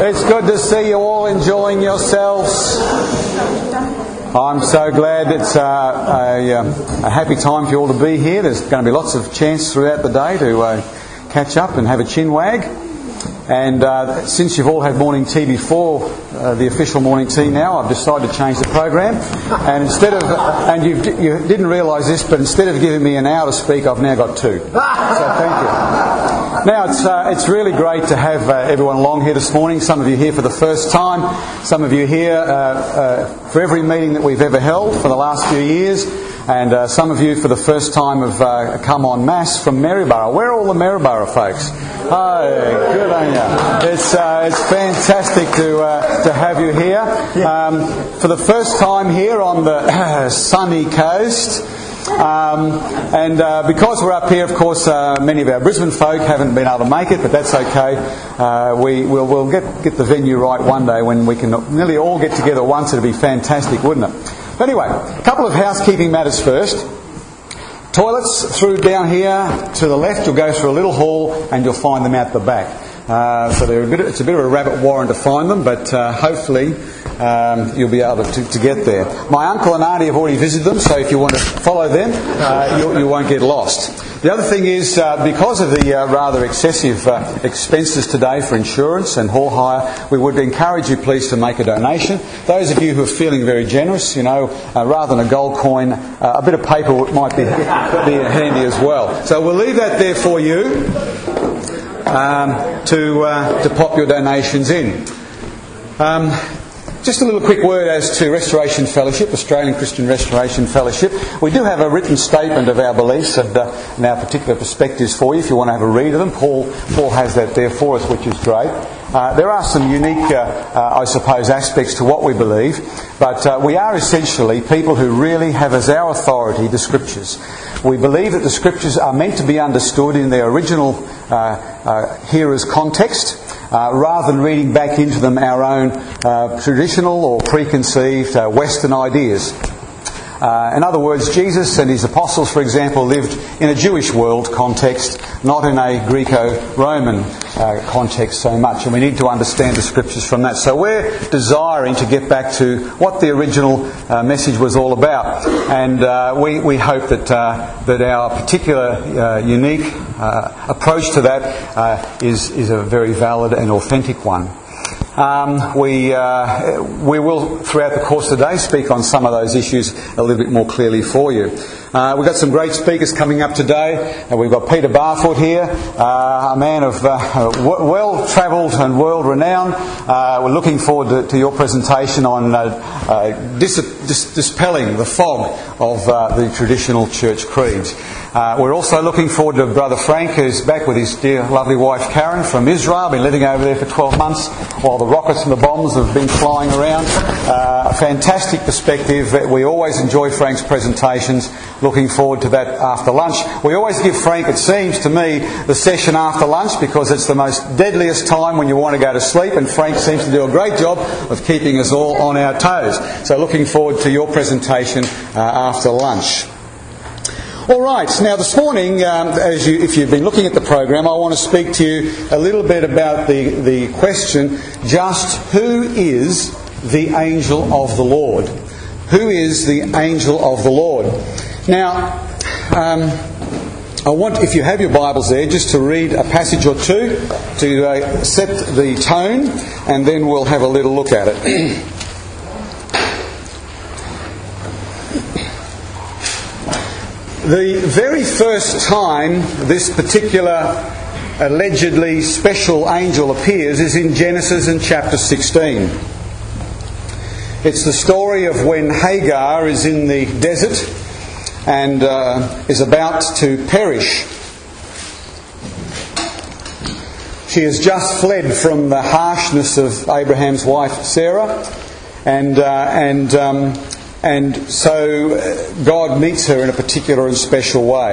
It's good to see you all enjoying yourselves. I'm so glad it's a happy time for you all to be here. There's going to be lots of chance throughout the day to catch up and have a chin wag. And since you've all had morning tea before the official morning tea now, I've decided to change the program. And you didn't realise this, but instead of giving me an hour to speak, I've now got 2. So thank you. Now it's really great to have everyone along here this morning. Some of you here for the first time. Some of you here for every meeting that we've ever held for the last few years. And some of you for the first time have come en masse from Maryborough. Where are all the Maryborough folks? Oh, good on you. It's fantastic to have you here. For the first time here on the sunny coast. And because we're up here, of course, many of our Brisbane folk haven't been able to make it, but that's okay. We'll get the venue right one day when we can nearly all get together once. It'd be fantastic, wouldn't it? But anyway, a couple of housekeeping matters first. Toilets through down here to the left. You'll go through a little hall and you'll find them out the back. So it's a bit of a rabbit warren to find them, but hopefully you'll be able to get there. My uncle and auntie have already visited them, so if you want to follow them, you won't get lost. The other thing is, because of the rather excessive expenses today for insurance and hall hire, we would encourage you please to make a donation. Those of you who are feeling very generous, rather than a gold coin, a bit of paper might be handy as well. So we'll leave that there for you to pop your donations in. Just a little quick word as to Restoration Fellowship, Australian Christian Restoration Fellowship. We do have a written statement of our beliefs and our particular perspectives for you if you want to have a read of them. Paul has that there for us, which is great. There are some unique, I suppose, aspects to what we believe, but we are essentially people who really have as our authority the Scriptures. We believe that the Scriptures are meant to be understood in their original hearer's context, rather than reading back into them our own traditional or preconceived Western ideas. In other words, Jesus and his apostles, for example, lived in a Jewish world context, not in a Greco-Roman context so much. And we need to understand the Scriptures from that. So we're desiring to get back to what the original message was all about. And we hope that our particular unique approach to that is a very valid and authentic one. We will, throughout the course of the day, speak on some of those issues a little bit more clearly for you. We've got some great speakers coming up today. We've got Peter Barfoot here, a man of well-travelled and world-renowned. We're looking forward to your presentation on dispelling the fog of the traditional church creeds. We're also looking forward to Brother Frank, who's back with his dear, lovely wife Karen from Israel. Been living over there for 12 months while the rockets and the bombs have been flying around. A fantastic perspective. We always enjoy Frank's presentations. Looking forward to that after lunch. We always give Frank, it seems to me, the session after lunch because it's the most deadliest time when you want to go to sleep, and Frank seems to do a great job of keeping us all on our toes. So looking forward to your presentation after lunch. All right, now this morning, if you've been looking at the program, I want to speak to you a little bit about the question, just who is the angel of the Lord? Who is the angel of the Lord? Now, I want, if you have your Bibles there, just to read a passage or two to set the tone, and then we'll have a little look at it. The very first time this particular allegedly special angel appears is in Genesis in chapter 16. It's the story of when Hagar is in the desert and is about to perish. She has just fled from the harshness of Abraham's wife Sarah, and so God meets her in a particular and special way.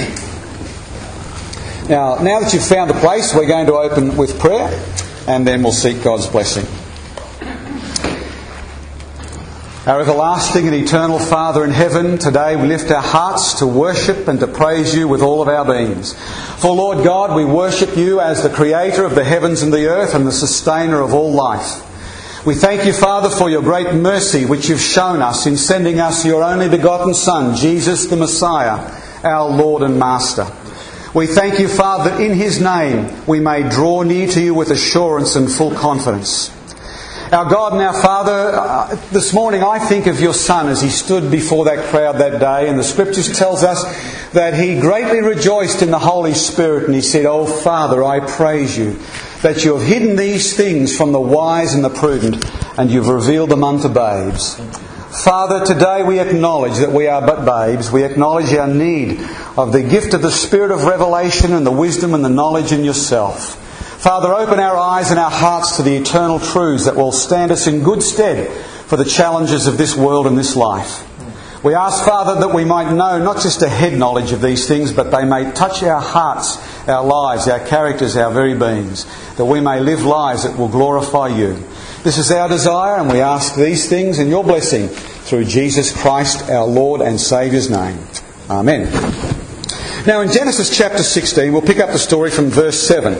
Now that you've found a place, we're going to open with prayer, and then we'll seek God's blessing. Our everlasting and eternal Father in heaven, today we lift our hearts to worship and to praise you with all of our beings. For Lord God, we worship you as the creator of the heavens and the earth and the sustainer of all life. We thank you, Father, for your great mercy which you've shown us in sending us your only begotten Son, Jesus the Messiah, our Lord and Master. We thank you, Father, that in his name we may draw near to you with assurance and full confidence. Our God and our Father, this morning I think of your Son as he stood before that crowd that day, and the Scriptures tells us that he greatly rejoiced in the Holy Spirit, and he said, "Oh Father, I praise you that you have hidden these things from the wise and the prudent, and you've revealed them unto babes." Father, today we acknowledge that we are but babes. We acknowledge our need of the gift of the Spirit of revelation and the wisdom and the knowledge in yourself. Father, open our eyes and our hearts to the eternal truths that will stand us in good stead for the challenges of this world and this life. We ask, Father, that we might know not just a head knowledge of these things, but they may touch our hearts, our lives, our characters, our very beings, that we may live lives that will glorify you. This is our desire, and we ask these things in your blessing through Jesus Christ, our Lord and Saviour's name. Amen. Now in Genesis chapter 16, we'll pick up the story from verse 7.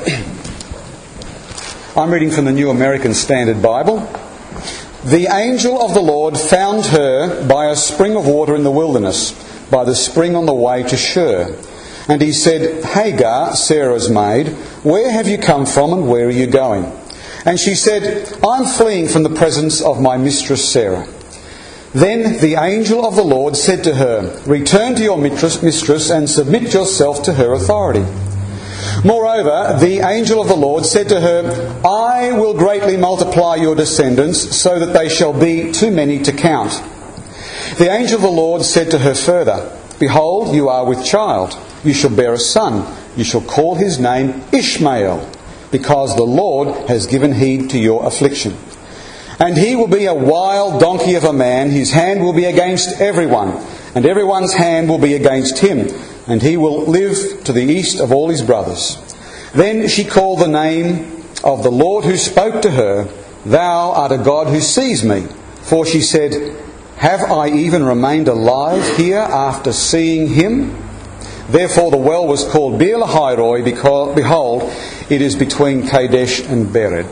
I'm reading from the New American Standard Bible. "The angel of the Lord found her by a spring of water in the wilderness, by the spring on the way to Shur. And he said, 'Hagar, Sarah's maid, where have you come from and where are you going?' And she said, 'I'm fleeing from the presence of my mistress Sarah.' Then the angel of the Lord said to her, 'Return to your mistress and submit yourself to her authority.' Moreover, the angel of the Lord said to her, 'I will greatly multiply your descendants, so that they shall be too many to count.' The angel of the Lord said to her further, 'Behold, you are with child. You shall bear a son. You shall call his name Ishmael, because the Lord has given heed to your affliction. And he will be a wild donkey of a man. His hand will be against everyone, and everyone's hand will be against him. And he will live to the east of all his brothers.' Then she called the name of the Lord who spoke to her, 'Thou art a God who sees me.' For she said, 'Have I even remained alive here after seeing him?' Therefore the well was called Beer-lahai-roi, because, behold, it is between Kadesh and Bered."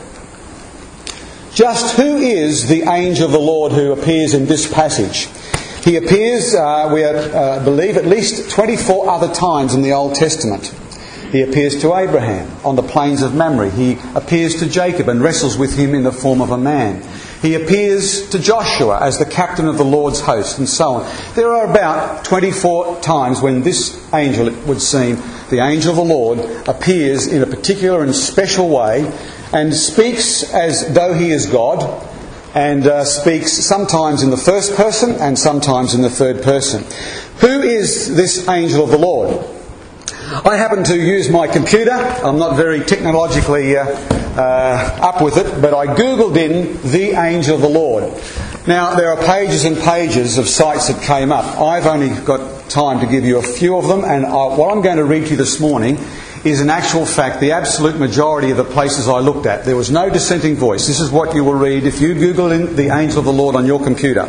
Just who is the angel of the Lord who appears in this passage? He appears, we believe, at least 24 other times in the Old Testament. He appears to Abraham on the plains of Mamre. He appears to Jacob and wrestles with him in the form of a man. He appears to Joshua as the captain of the Lord's host, and so on. There are about 24 times when this angel, it would seem, the angel of the Lord, appears in a particular and special way and speaks as though he is God, and speaks sometimes in the first person and sometimes in the third person. Who is this angel of the Lord? I happen to use my computer. I'm not very technologically up with it, but I googled in "the angel of the Lord." Now, there are pages and pages of sites that came up. I've only got time to give you a few of them, and what I'm going to read to you this morning is in actual fact the absolute majority of the places I looked at. There was no dissenting voice. This is what you will read if you Google in "the angel of the Lord" on your computer.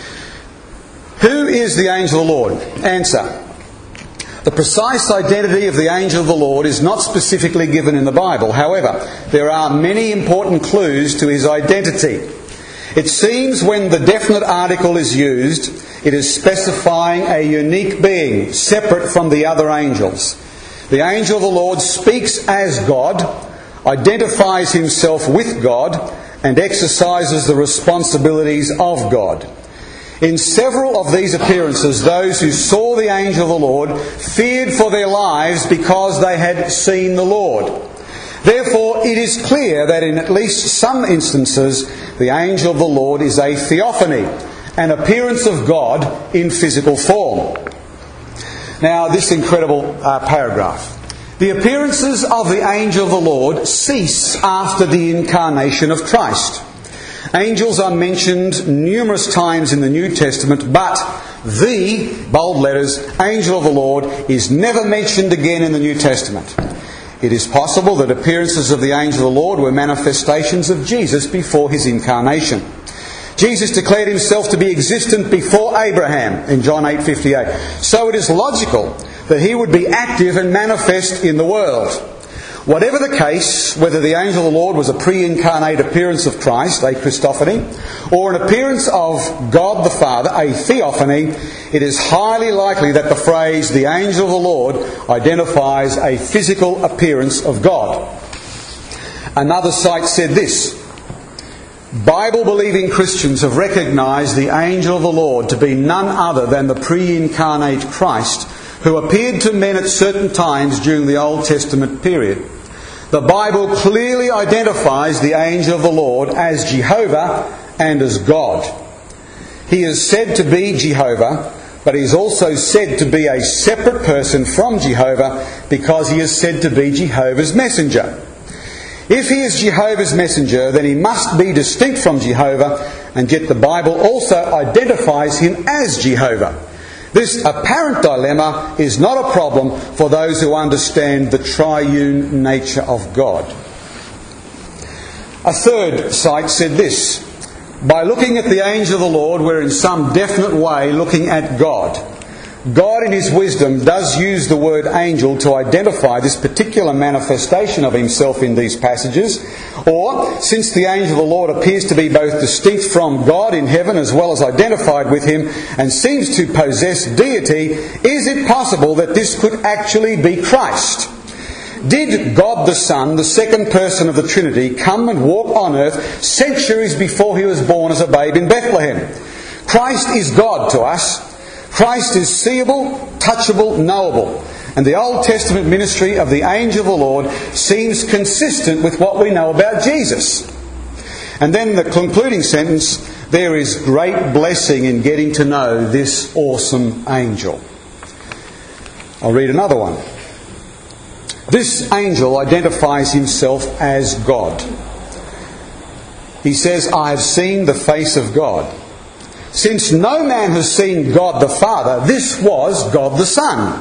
Who is the angel of the Lord? Answer. The precise identity of the angel of the Lord is not specifically given in the Bible. However, there are many important clues to his identity. It seems when the definite article is used, it is specifying a unique being, separate from the other angels. The angel of the Lord speaks as God, identifies himself with God, and exercises the responsibilities of God. In several of these appearances, those who saw the angel of the Lord feared for their lives because they had seen the Lord. Therefore, it is clear that in at least some instances, the angel of the Lord is a theophany, an appearance of God in physical form. Now, this incredible paragraph. The appearances of the angel of the Lord cease after the incarnation of Christ. Angels are mentioned numerous times in the New Testament, but the, bold letters, angel of the Lord is never mentioned again in the New Testament. It is possible that appearances of the angel of the Lord were manifestations of Jesus before his incarnation. Jesus declared himself to be existent before Abraham in John 8:58. So it is logical that he would be active and manifest in the world. Whatever the case, whether the angel of the Lord was a pre-incarnate appearance of Christ, a Christophany, or an appearance of God the Father, a theophany, it is highly likely that the phrase, the angel of the Lord, identifies a physical appearance of God. Another site said this: Bible-believing Christians have recognised the angel of the Lord to be none other than the pre-incarnate Christ who appeared to men at certain times during the Old Testament period. The Bible clearly identifies the angel of the Lord as Jehovah and as God. He is said to be Jehovah, but he is also said to be a separate person from Jehovah because he is said to be Jehovah's messenger. If he is Jehovah's messenger, then he must be distinct from Jehovah, and yet the Bible also identifies him as Jehovah. This apparent dilemma is not a problem for those who understand the triune nature of God. A third site said this: by looking at the angel of the Lord, we're in some definite way looking at God. God in his wisdom does use the word angel to identify this particular manifestation of himself in these passages. Or, since the angel of the Lord appears to be both distinct from God in heaven as well as identified with him and seems to possess deity, is it possible that this could actually be Christ? Did God the Son, the second person of the Trinity, come and walk on earth centuries before he was born as a babe in Bethlehem? Christ is God to us. Christ is seeable, touchable, knowable. And the Old Testament ministry of the angel of the Lord seems consistent with what we know about Jesus. And then the concluding sentence: there is great blessing in getting to know this awesome angel. I'll read another one. This angel identifies himself as God. He says, I have seen the face of God. Since no man has seen God the Father, this was God the Son.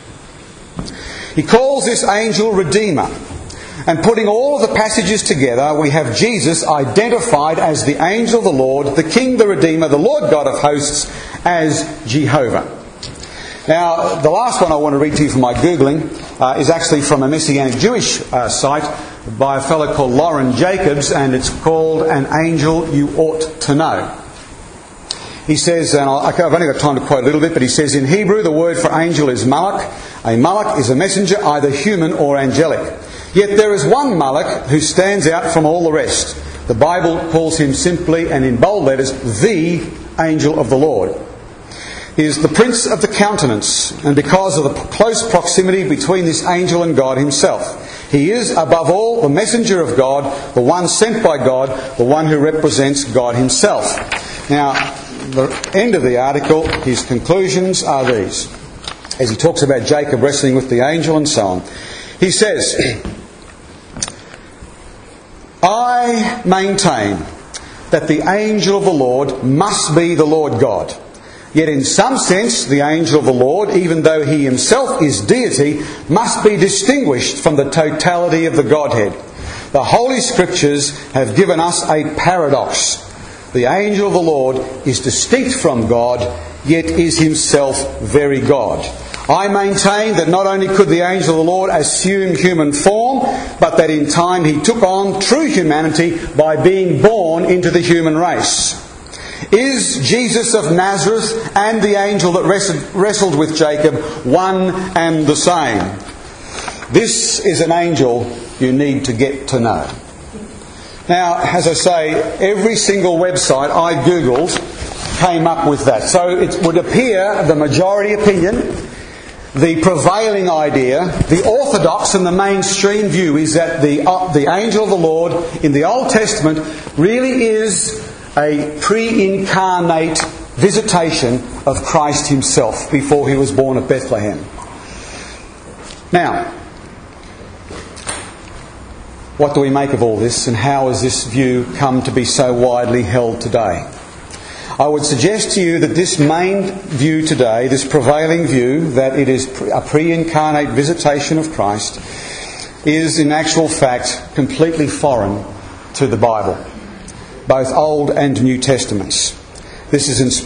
He calls this angel Redeemer. And putting all of the passages together, we have Jesus identified as the angel of the Lord, the King, the Redeemer, the Lord God of hosts, as Jehovah. Now, the last one I want to read to you from my Googling is actually from a Messianic Jewish site by a fellow called Lauren Jacobs, and it's called An Angel You Ought to Know. He says, and I've only got time to quote a little bit, but he says, in Hebrew the word for angel is malach. A malach is a messenger, either human or angelic. Yet there is one malach who stands out from all the rest. The Bible calls him simply, and in bold letters, the angel of the Lord. He is the prince of the countenance, and because of the close proximity between this angel and God himself, he is, above all, the messenger of God, the one sent by God, the one who represents God himself. Now, the end of the article, his conclusions are these, as he talks about Jacob wrestling with the angel and so on. He says, I maintain that the angel of the Lord must be the Lord God. Yet in some sense, the angel of the Lord, even though he himself is deity, must be distinguished from the totality of the Godhead. The Holy Scriptures have given us a paradox. The angel of the Lord is distinct from God, yet is himself very God. I maintain that not only could the angel of the Lord assume human form, but that in time he took on true humanity by being born into the human race. Is Jesus of Nazareth and the angel that wrestled with Jacob one and the same? This is an angel you need to get to know. Now, as I say, every single website I googled came up with that. So it would appear the majority opinion, the prevailing idea, the orthodox and the mainstream view is that the angel of the Lord in the Old Testament really is a pre-incarnate visitation of Christ himself before he was born at Bethlehem. Now, what do we make of all this, and how has this view come to be so widely held today? I would suggest to you that this main view today, this prevailing view that it is a pre-incarnate visitation of Christ, is in actual fact completely foreign to the Bible. both Old and New Testaments. This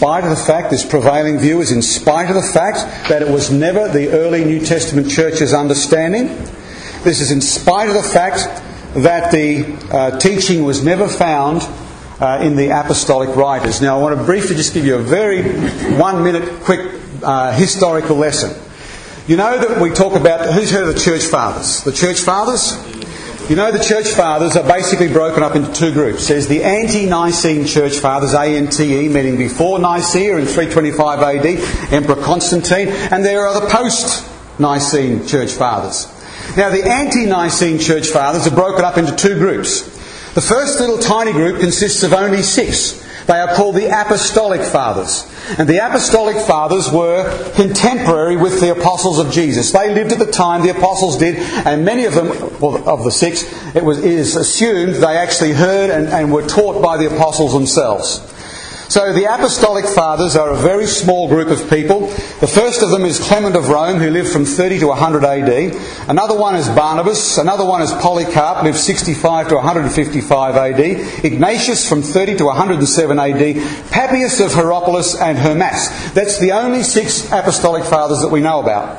prevailing view is in spite of the fact that it was never the early New Testament church's understanding. This is in spite of the fact that the teaching was never found in the apostolic writers. Now I want to briefly just give you a very 1 minute quick historical lesson. You know that we talk about, who's heard of the Church Fathers? The Church Fathers? You know the Church Fathers are basically broken up into two groups. There's the Ante-Nicene Church Fathers, A-N-T-E, meaning before Nicaea in 325 AD, Emperor Constantine, and there are the post-Nicene Church Fathers. Now the Ante-Nicene Church Fathers are broken up into two groups. The first little tiny group consists of only 6. They are called the Apostolic Fathers. And the Apostolic Fathers were contemporary with the Apostles of Jesus. They lived at the time the Apostles did, and many of them, well, of the 6, it is assumed they actually heard and were taught by the Apostles themselves. So the Apostolic Fathers are a very small group of people. The first of them is Clement of Rome, who lived from 30 to 100 AD. Another one is Barnabas. Another one is Polycarp, lived 65 to 155 AD. Ignatius from 30 to 107 AD. Papias of Hierapolis and Hermas. That's the only 6 Apostolic Fathers that we know about.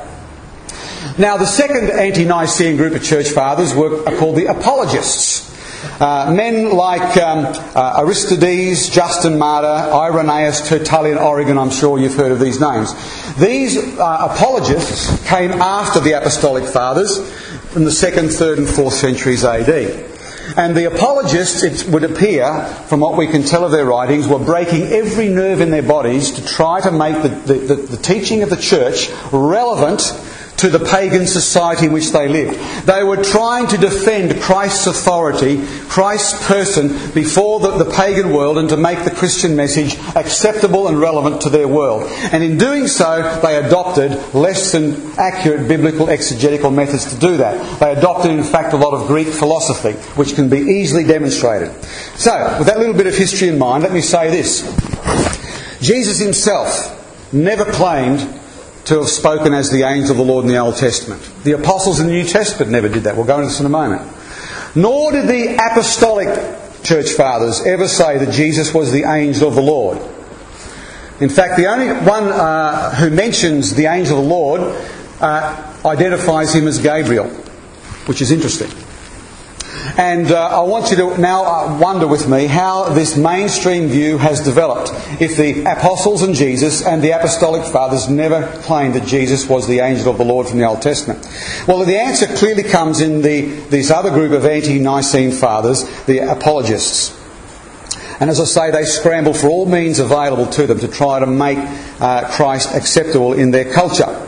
Now the second Ante-Nicene group of Church Fathers are called the Apologists. Men like Aristides, Justin Martyr, Irenaeus, Tertullian, Origen, I'm sure you've heard of these names. These apologists came after the Apostolic Fathers in the 2nd, 3rd and 4th centuries AD. And the apologists, it would appear, from what we can tell of their writings, were breaking every nerve in their bodies to try to make the teaching of the church relevant to the pagan society in which they lived. They were trying to defend Christ's authority, Christ's person, before the pagan world, and to make the Christian message acceptable and relevant to their world. And in doing so, they adopted less than accurate biblical exegetical methods to do that. They adopted, in fact, a lot of Greek philosophy, which can be easily demonstrated. So, with that little bit of history in mind, let me say this. Jesus himself never claimed to have spoken as the angel of the Lord in the Old Testament. The apostles in the New Testament never did that. We'll go into this in a moment. Nor did the Apostolic Church Fathers ever say that Jesus was the angel of the Lord. In fact, the only one who mentions the angel of the Lord identifies him as Gabriel, which is interesting. And I want you to now wonder with me how this mainstream view has developed if the Apostles and Jesus and the Apostolic Fathers never claimed that Jesus was the angel of the Lord from the Old Testament. Well, the answer clearly comes in this other group of Ante-Nicene Fathers, the Apologists. And as I say, they scramble for all means available to them to try to make Christ acceptable in their culture.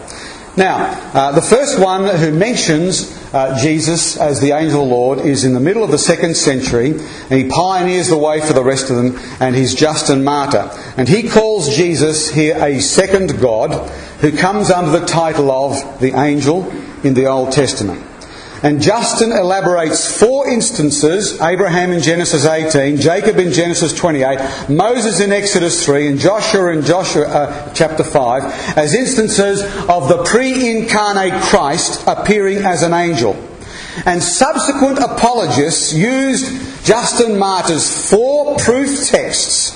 Now, the first one who mentions Jesus as the angel of the Lord is in the middle of the 2nd century, and he pioneers the way for the rest of them, and he's Justin Martyr. And he calls Jesus here a second God who comes under the title of the angel in the Old Testament. And Justin elaborates 4 instances: Abraham in Genesis 18, Jacob in Genesis 28, Moses in Exodus 3, and Joshua in chapter 5, as instances of the pre-incarnate Christ appearing as an angel. And subsequent apologists used Justin Martyr's 4 proof texts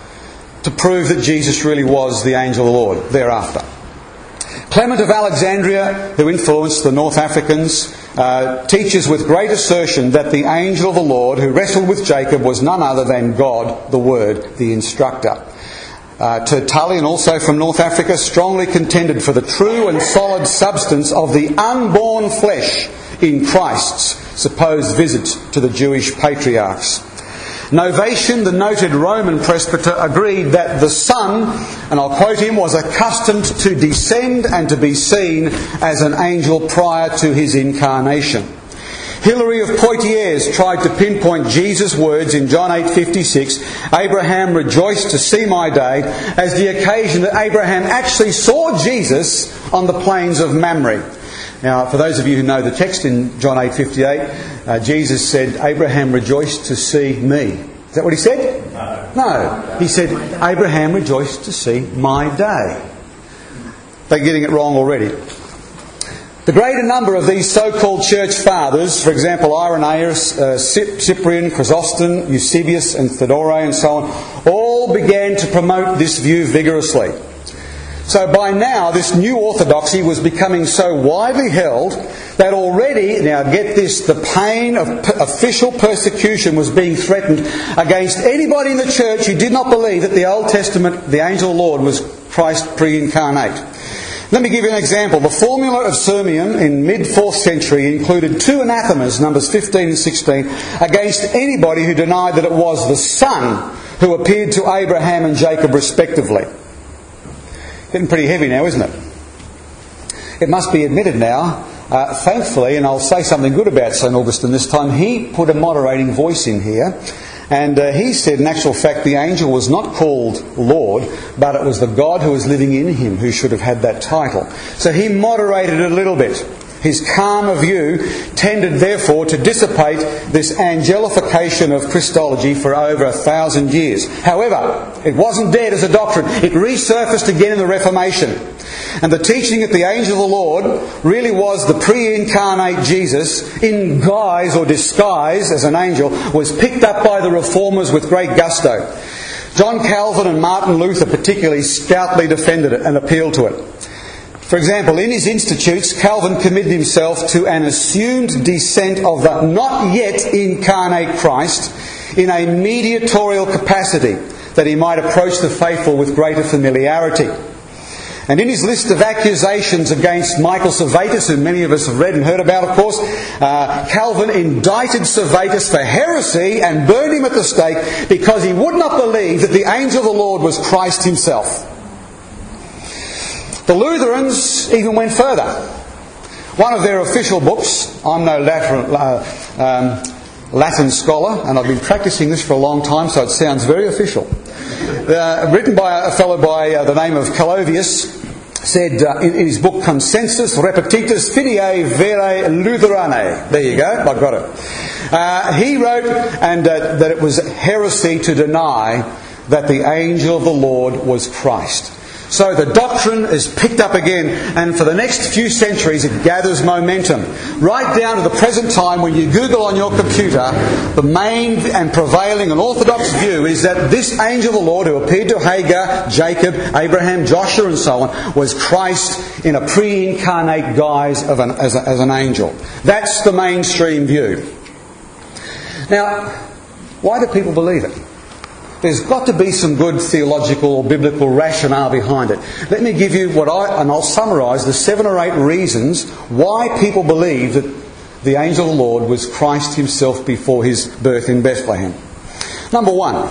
to prove that Jesus really was the angel of the Lord thereafter. Clement of Alexandria, who influenced the North Africans, teaches with great assertion that the angel of the Lord who wrestled with Jacob was none other than God, the Word, the instructor. Tertullian, also from North Africa, strongly contended for the true and solid substance of the unborn flesh in Christ's supposed visit to the Jewish patriarchs. Novatian, the noted Roman presbyter, agreed that the Son, and I'll quote him, was accustomed to descend and to be seen as an angel prior to his incarnation. Hilary of Poitiers tried to pinpoint Jesus' words in John 8:56, Abraham rejoiced to see my day, as the occasion that Abraham actually saw Jesus on the plains of Mamre. Now, for those of you who know the text in John 8:58, Jesus said, Abraham rejoiced to see me. Is that what he said? No. He said, Abraham rejoiced to see my day. They're getting it wrong already. The greater number of these so-called church fathers, for example Irenaeus, Cyprian, Chrysostom, Eusebius and Theodore and so on, all began to promote this view vigorously. So by now this new orthodoxy was becoming so widely held that already, now get this, the pain of official persecution was being threatened against anybody in the church who did not believe that the Old Testament, the angel of the Lord, was Christ pre-incarnate. Let me give you an example. The formula of Sirmium in mid-4th century included 2 anathemas, Numbers 15 and 16, against anybody who denied that it was the Son who appeared to Abraham and Jacob respectively. Getting pretty heavy now, isn't it? It must be admitted now, thankfully, and I'll say something good about St. Augustine this time, he put a moderating voice in here. And he said, in actual fact, the angel was not called Lord, but it was the God who was living in him who should have had that title. So he moderated it a little bit. His calmer view tended, therefore, to dissipate this angelification of Christology for over 1,000 years. However, it wasn't dead as a doctrine. It resurfaced again in the Reformation. And the teaching that the angel of the Lord really was the pre-incarnate Jesus in guise or disguise as an angel was picked up by the Reformers with great gusto. John Calvin and Martin Luther particularly stoutly defended it and appealed to it. For example, in his Institutes, Calvin committed himself to an assumed descent of the not yet incarnate Christ in a mediatorial capacity that he might approach the faithful with greater familiarity. And in his list of accusations against Michael Servetus, who many of us have read and heard about, of course, Calvin indicted Servetus for heresy and burned him at the stake because he would not believe that the angel of the Lord was Christ himself. The Lutherans even went further. One of their official books, I'm no Latin scholar, and I've been practicing this for a long time, so it sounds very official. Written by a fellow by the name of Calovius, said in his book Consensus Repetitus Fidei Verae Lutheranae. There you go, I got it. He wrote that it was heresy to deny that the angel of the Lord was Christ. So the doctrine is picked up again, and for the next few centuries it gathers momentum. Right down to the present time, when you Google on your computer, the main and prevailing and orthodox view is that this angel of the Lord who appeared to Hagar, Jacob, Abraham, Joshua and so on, was Christ in a pre-incarnate guise of as an angel. That's the mainstream view. Now, why do people believe it? There's got to be some good theological or biblical rationale behind it. Let me give you I'll summarise the 7 or 8 reasons why people believe that the angel of the Lord was Christ himself before his birth in Bethlehem. Number 1,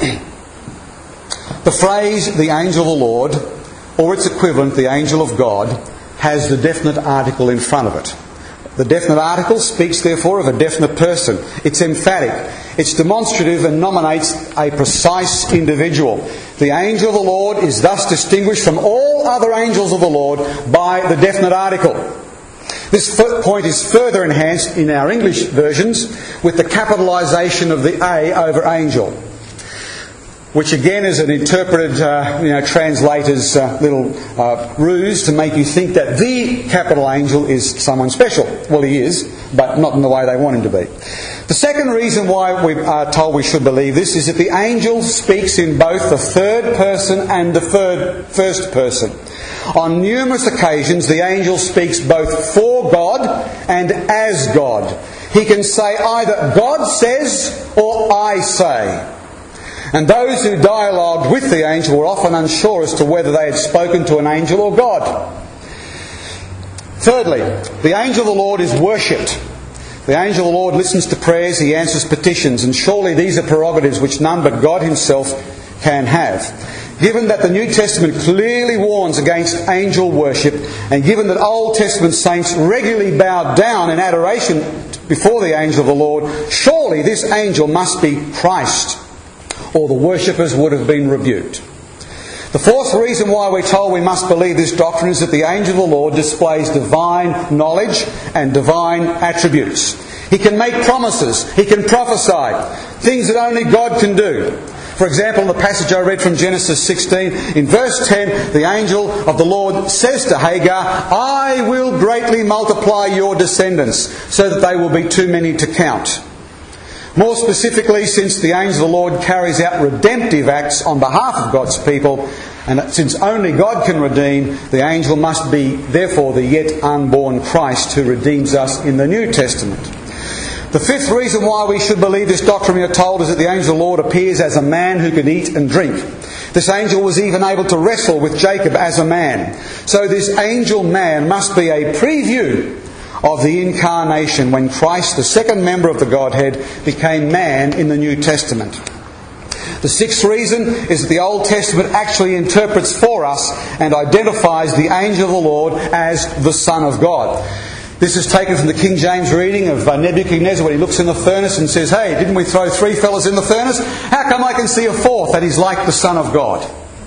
the phrase the angel of the Lord, or its equivalent, the angel of God, has the definite article in front of it. The definite article speaks therefore of a definite person. It's emphatic. It's demonstrative and nominates a precise individual. The angel of the Lord is thus distinguished from all other angels of the Lord by the definite article. This point is further enhanced in our English versions with the capitalisation of the A over angel, which again is an interpreted, translator's little ruse to make you think that the capital angel is someone special. Well, he is, but not in the way they want him to be. The second reason why we are told we should believe this is that the angel speaks in both the third person and the first person. On numerous occasions, the angel speaks both for God and as God. He can say either God says or I say. And those who dialogued with the angel were often unsure as to whether they had spoken to an angel or God. Thirdly, the angel of the Lord is worshipped. The angel of the Lord listens to prayers, he answers petitions, and surely these are prerogatives which none but God himself can have. Given that the New Testament clearly warns against angel worship, and given that Old Testament saints regularly bowed down in adoration before the angel of the Lord, surely this angel must be Christ, or the worshippers would have been rebuked. The fourth reason why we're told we must believe this doctrine is that the angel of the Lord displays divine knowledge and divine attributes. He can make promises, he can prophesy, things that only God can do. For example, in the passage I read from Genesis 16, in verse 10, the angel of the Lord says to Hagar, "I will greatly multiply your descendants, so that they will be too many to count." More specifically, since the angel of the Lord carries out redemptive acts on behalf of God's people, and since only God can redeem, the angel must be, therefore, the yet unborn Christ who redeems us in the New Testament. The fifth reason why we should believe this doctrine, we are told, is that the angel of the Lord appears as a man who can eat and drink. This angel was even able to wrestle with Jacob as a man. So this angel man must be a preview of the incarnation when Christ, the second member of the Godhead, became man in the New Testament. The sixth reason is that the Old Testament actually interprets for us and identifies the angel of the Lord as the Son of God. This is taken from the King James reading of Nebuchadnezzar when he looks in the furnace and says, "Hey, didn't we throw 3 fellas in the furnace? How come I can see a 4th that is like the Son of God?"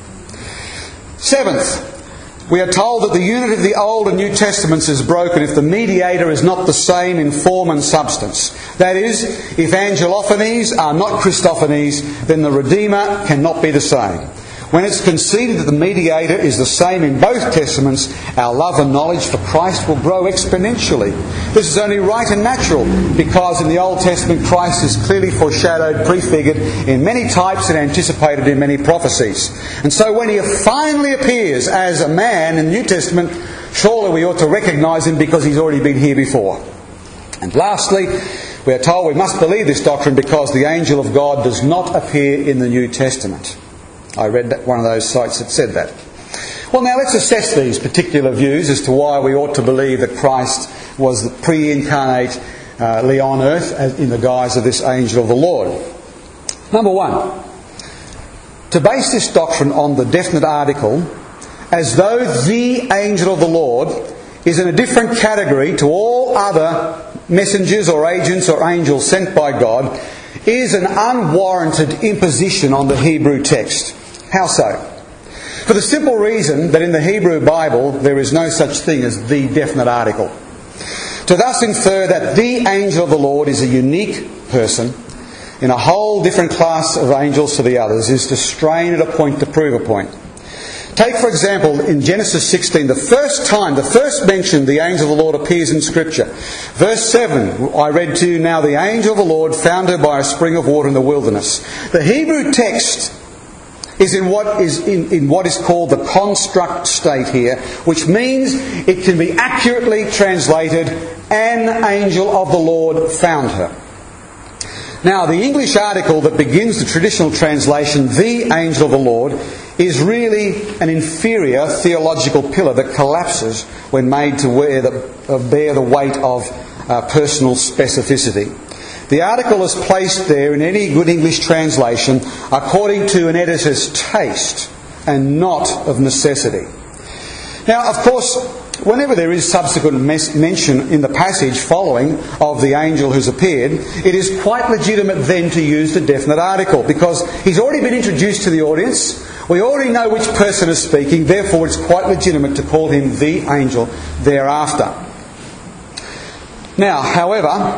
Seventh, we are told that the unity of the Old and New Testaments is broken if the mediator is not the same in form and substance. That is, if angelophanies are not Christophanies, then the Redeemer cannot be the same. When it's conceded that the mediator is the same in both Testaments, our love and knowledge for Christ will grow exponentially. This is only right and natural, because in the Old Testament Christ is clearly foreshadowed, prefigured in many types and anticipated in many prophecies. And so when he finally appears as a man in the New Testament, surely we ought to recognise him because he's already been here before. And lastly, we are told we must believe this doctrine because the angel of God does not appear in the New Testament. I read one of those sites that said that. Well, now let's assess these particular views as to why we ought to believe that Christ was pre-incarnately on earth in the guise of this angel of the Lord. Number one, to base this doctrine on the definite article, as though the angel of the Lord is in a different category to all other messengers or agents or angels sent by God, is an unwarranted imposition on the Hebrew text. How so? For the simple reason that in the Hebrew Bible there is no such thing as the definite article. To thus infer that the angel of the Lord is a unique person in a whole different class of angels to the others is to strain at a point to prove a point. Take, for example, in Genesis 16, the first mention the angel of the Lord appears in Scripture. Verse 7, I read to you, "Now the angel of the Lord found her by a spring of water in the wilderness." The Hebrew text is in what is called the construct state here, which means it can be accurately translated, "An angel of the Lord found her." Now, the English article that begins the traditional translation, "the angel of the Lord," is really an inferior theological pillar that collapses when made to bear the weight of personal specificity. The article is placed there in any good English translation according to an editor's taste and not of necessity. Now, of course, whenever there is subsequent mention in the passage following of the angel who's appeared, it is quite legitimate then to use the definite article, because he's already been introduced to the audience. We already know which person is speaking, therefore it's quite legitimate to call him the angel thereafter. Now, however,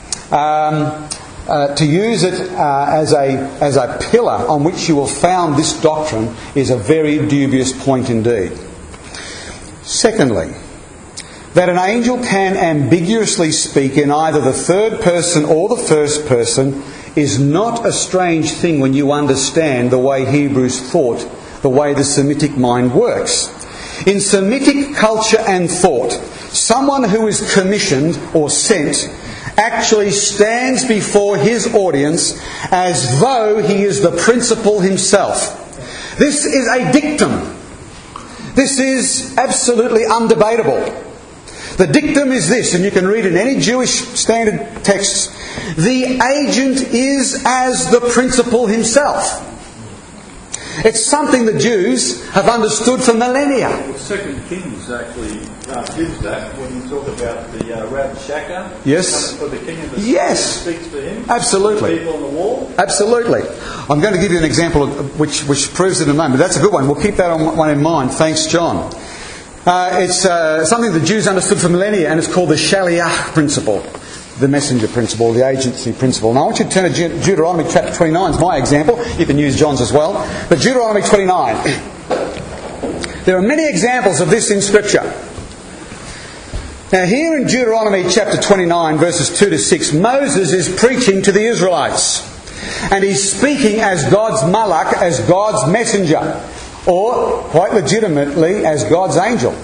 to use it as a pillar on which you will found this doctrine is a very dubious point indeed. Secondly, that an angel can ambiguously speak in either the third person or the first person is not a strange thing when you understand the way Hebrews thought, the way the Semitic mind works. In Semitic culture and thought, someone who is commissioned or sent actually stands before his audience as though he is the principal himself. This is a dictum. This is absolutely undebatable. The dictum is this, and you can read in any Jewish standard texts: the agent is as the principal himself. It's something the Jews have understood for millennia. Well, 2 Kings actually gives that when you talk about the Rabshakeh. Yes. For the king of the yes. speaks to him. Absolutely. The people on the wall. Absolutely. I'm going to give you an example which proves it in a moment. That's a good one. We'll keep that one in mind. Thanks, John. It's something the Jews understood for millennia, and it's called the Shaliach principle. the messenger principle, the agency principle. Now I want you to turn to Deuteronomy chapter 29. It's my example. You can use John's as well. But Deuteronomy 29. There are many examples of this in Scripture. Now here in Deuteronomy chapter 29 verses 2 to 6, Moses is preaching to the Israelites. And he's speaking as God's malak, as God's messenger. Or, quite legitimately, as God's angel.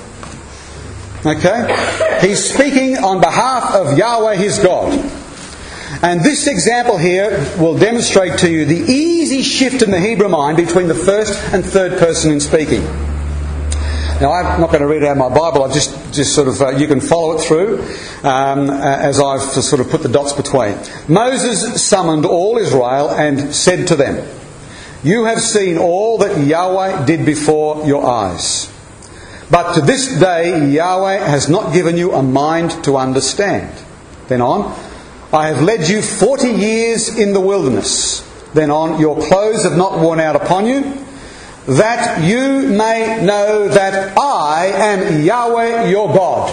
Okay? He's speaking on behalf of Yahweh his God. And this example here will demonstrate to you the easy shift in the Hebrew mind between the first and third person in speaking. Now, I'm not going to read it out of my Bible. I've just sort of, you can follow it through as I've sort of put the dots between. Moses summoned all Israel and said to them, "You have seen all that Yahweh did before your eyes. But to this day Yahweh has not given you a mind to understand." Then on, "I have led you 40 years in the wilderness." Then on, "Your clothes have not worn out upon you, that you may know that I am Yahweh your God."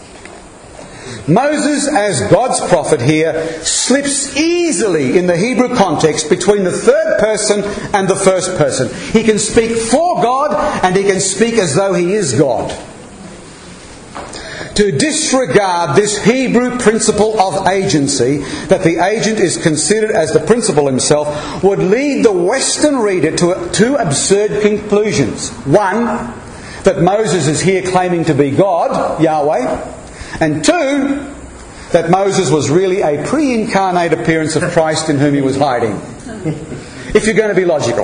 Moses, as God's prophet here, slips easily in the Hebrew context between the third person and the first person. He can speak for God and he can speak as though he is God. To disregard this Hebrew principle of agency, that the agent is considered as the principal himself, would lead the Western reader to two absurd conclusions. One, that Moses is here claiming to be God, Yahweh. And two, that Moses was really a pre-incarnate appearance of Christ in whom he was hiding. If you're going to be logical.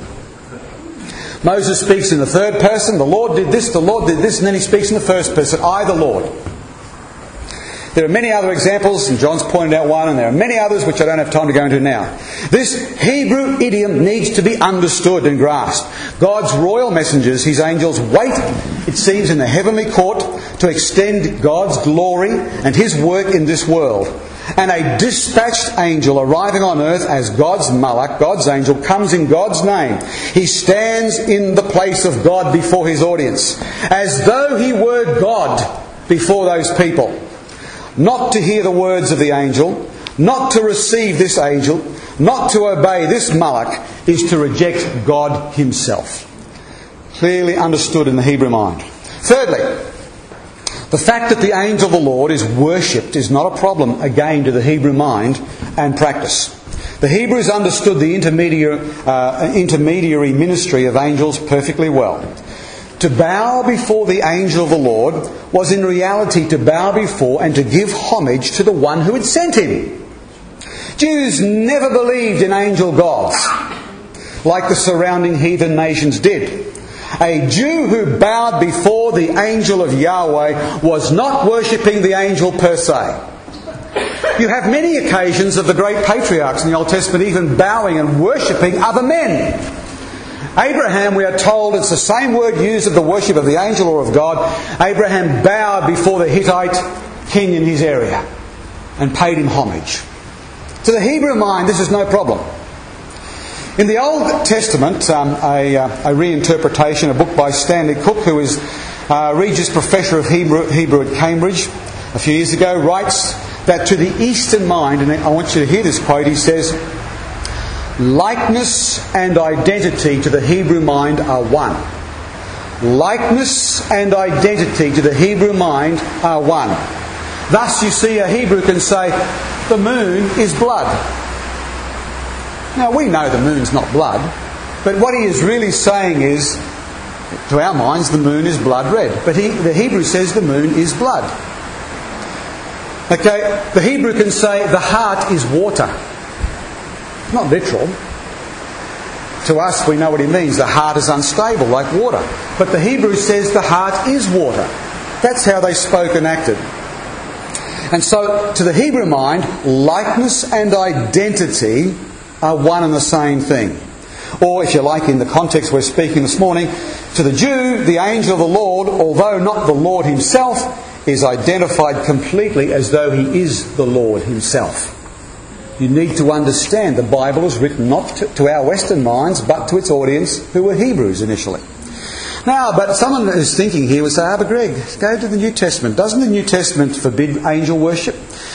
Moses speaks in the third person, the Lord did this, and then he speaks in the first person, I the Lord. There are many other examples, and John's pointed out one, and there are many others which I don't have time to go into now. This Hebrew idiom needs to be understood and grasped. God's royal messengers, his angels, wait, it seems, in the heavenly court to extend God's glory and his work in this world. And a dispatched angel arriving on earth as God's malak, God's angel, comes in God's name. He stands in the place of God before his audience, as though he were God before those people. Not to hear the words of the angel, not to receive this angel, not to obey this malak, is to reject God himself. Clearly understood in the Hebrew mind. Thirdly, the fact that the angel of the Lord is worshipped is not a problem, again, to the Hebrew mind and practice. The Hebrews understood the intermediary ministry of angels perfectly well. To bow before the angel of the Lord was in reality to bow before and to give homage to the one who had sent him. Jews never believed in angel gods, like the surrounding heathen nations did. A Jew who bowed before the angel of Yahweh was not worshipping the angel per se. You have many occasions of the great patriarchs in the Old Testament even bowing and worshipping other men. Abraham, we are told, it's the same word used of the worship of the angel or of God. Abraham bowed before the Hittite king in his area and paid him homage. To the Hebrew mind, this is no problem. In the Old Testament, a reinterpretation, a book by Stanley Cook, who is Regius Professor of Hebrew at Cambridge a few years ago, writes that to the Eastern mind, and I want you to hear this quote, he says, "Likeness and identity to the Hebrew mind are one. Likeness and identity to the Hebrew mind are one. Thus you see a Hebrew can say, the moon is blood." Now we know the moon's not blood, but what he is really saying is, to our minds, the moon is blood red. But the Hebrew says the moon is blood. Okay, the Hebrew can say the heart is water. Not literal. To us, we know what he means. The heart is unstable, like water. But the Hebrew says the heart is water. That's how they spoke and acted. And so, to the Hebrew mind, likeness and identity are one and the same thing. Or, if you like, in the context we're speaking this morning, to the Jew, the angel of the Lord, although not the Lord himself, is identified completely as though he is the Lord himself. You need to understand the Bible is written not to our Western minds, but to its audience who were Hebrews initially. Now, but someone who's thinking here would say, but Greg, go to the New Testament. Doesn't the New Testament forbid angel worship?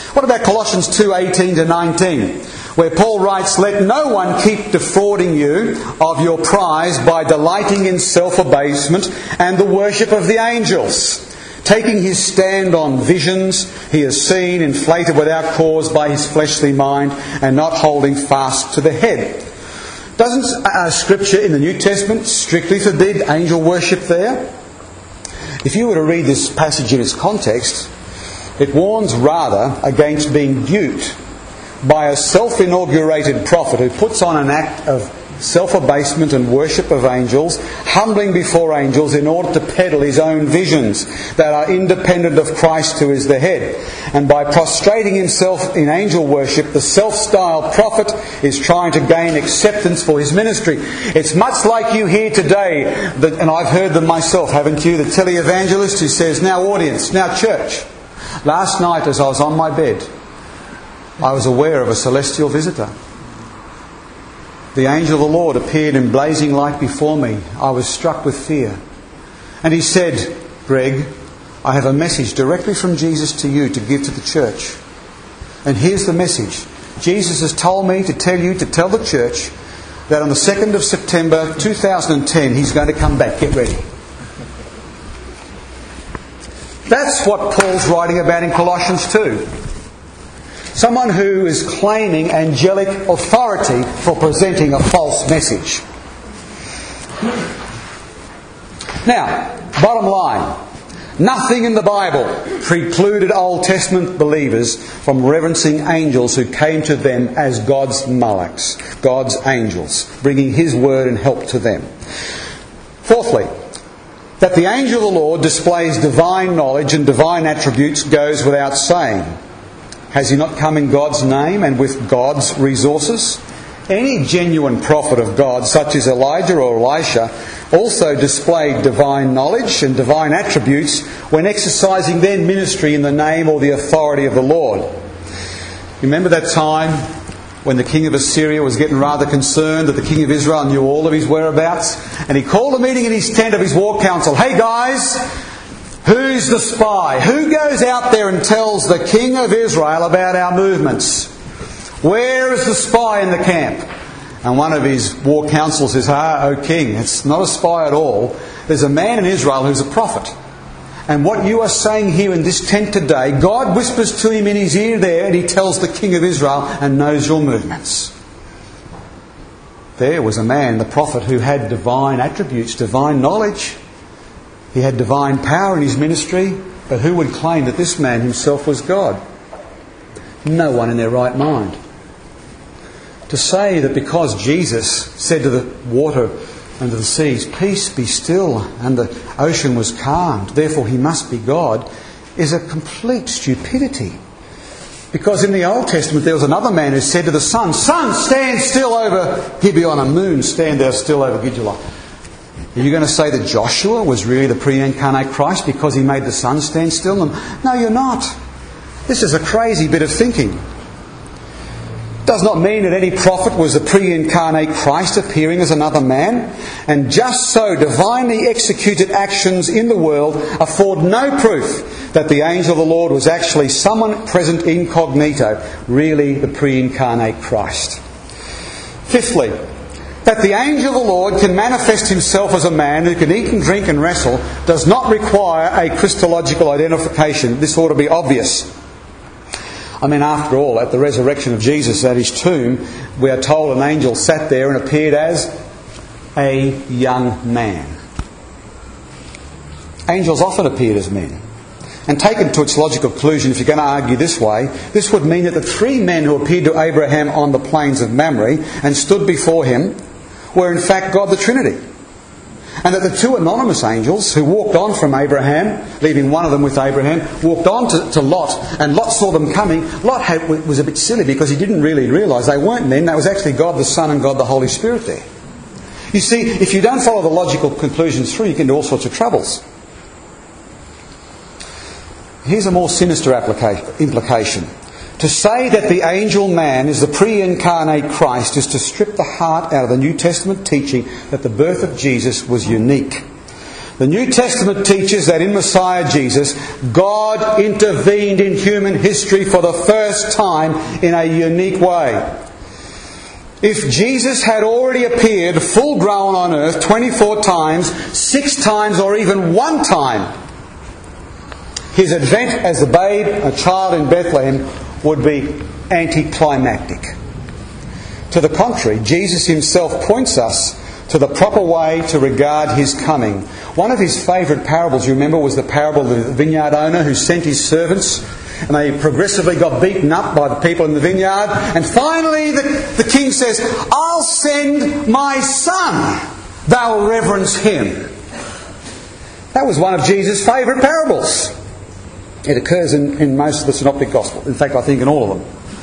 What about Colossians 2:18 to 19, where Paul writes, "Let no one keep defrauding you of your prize by delighting in self-abasement and the worship of the angels. Taking his stand on visions he has seen, inflated without cause by his fleshly mind, and not holding fast to the head." Doesn't Scripture in the New Testament strictly forbid angel worship there? If you were to read this passage in its context, it warns rather against being duped by a self-inaugurated prophet who puts on an act of self-abasement and worship of angels, humbling before angels in order to peddle his own visions that are independent of Christ, who is the head. And by prostrating himself in angel worship, the self-styled prophet is trying to gain acceptance for his ministry. It's much like you hear today, and I've heard them myself, haven't you? The televangelist who says, "Now audience, now church. Last night as I was on my bed, I was aware of a celestial visitor. The angel of the Lord appeared in blazing light before me. I was struck with fear. And he said, 'Greg, I have a message directly from Jesus to you to give to the church. And here's the message. Jesus has told me to tell you to tell the church that on the 2nd of September 2010 he's going to come back. Get ready.'" That's what Paul's writing about in Colossians 2. Someone who is claiming angelic authority for presenting a false message. Now, bottom line, nothing in the Bible precluded Old Testament believers from reverencing angels who came to them as God's malaks, God's angels, bringing His word and help to them. Fourthly, that the angel of the Lord displays divine knowledge and divine attributes goes without saying. Has he not come in God's name and with God's resources? Any genuine prophet of God, such as Elijah or Elisha, also displayed divine knowledge and divine attributes when exercising their ministry in the name or the authority of the Lord. Remember that time when the king of Assyria was getting rather concerned that the king of Israel knew all of his whereabouts? And he called a meeting in his tent of his war council. "Hey guys, who's the spy? Who goes out there and tells the king of Israel about our movements? Where is the spy in the camp?" And one of his war councils says, "O king, it's not a spy at all. There's a man in Israel who's a prophet. And what you are saying here in this tent today, God whispers to him in his ear there, and he tells the king of Israel and knows your movements." There was a man, the prophet, who had divine attributes, divine knowledge. He had divine power in his ministry, but who would claim that this man himself was God? No one in their right mind. To say that because Jesus said to the water and to the seas, "Peace, be still," and the ocean was calmed, therefore he must be God, is a complete stupidity. Because in the Old Testament there was another man who said to the sun, "Sun, stand still over Gibeon, and moon, stand thou still over Gibeon." Are you going to say that Joshua was really the pre-incarnate Christ because he made the sun stand still? No, you're not. This is a crazy bit of thinking. It does not mean that any prophet was a pre-incarnate Christ appearing as another man. And just so, divinely executed actions in the world afford no proof that the angel of the Lord was actually someone present incognito, really the pre-incarnate Christ. Fifthly, that the angel of the Lord can manifest himself as a man who can eat and drink and wrestle does not require a Christological identification. This ought to be obvious. I mean, after all, at the resurrection of Jesus at his tomb, we are told an angel sat there and appeared as a young man. Angels often appeared as men. And taken to its logical conclusion, if you're going to argue this way, this would mean that the three men who appeared to Abraham on the plains of Mamre and stood before him were in fact God the Trinity. And that the two anonymous angels who walked on from Abraham, leaving one of them with Abraham, walked on to Lot, and Lot saw them coming. Lot was a bit silly because he didn't really realise they weren't men. That was actually God the Son and God the Holy Spirit there. You see, if you don't follow the logical conclusions through, you can do all sorts of troubles. Here's a more sinister implication. To say that the angel man is the pre-incarnate Christ is to strip the heart out of the New Testament teaching that the birth of Jesus was unique. The New Testament teaches that in Messiah Jesus, God intervened in human history for the first time in a unique way. If Jesus had already appeared full grown on earth 24 times, 6 times or even 1 time, his advent as a babe, a child in Bethlehem, would be anticlimactic. To the contrary, Jesus himself points us to the proper way to regard his coming. One of his favourite parables, you remember, was the parable of the vineyard owner who sent his servants, and they progressively got beaten up by the people in the vineyard. And finally the king says, "I'll send my son. They'll reverence him." That was one of Jesus' favourite parables. It occurs in most of the Synoptic Gospels. In fact, I think in all of them.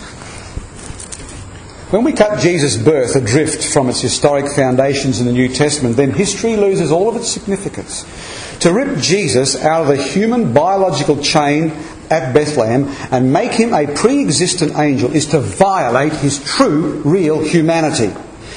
When we cut Jesus' birth adrift from its historic foundations in the New Testament, then history loses all of its significance. To rip Jesus out of the human biological chain at Bethlehem and make him a pre-existent angel is to violate his true, real humanity.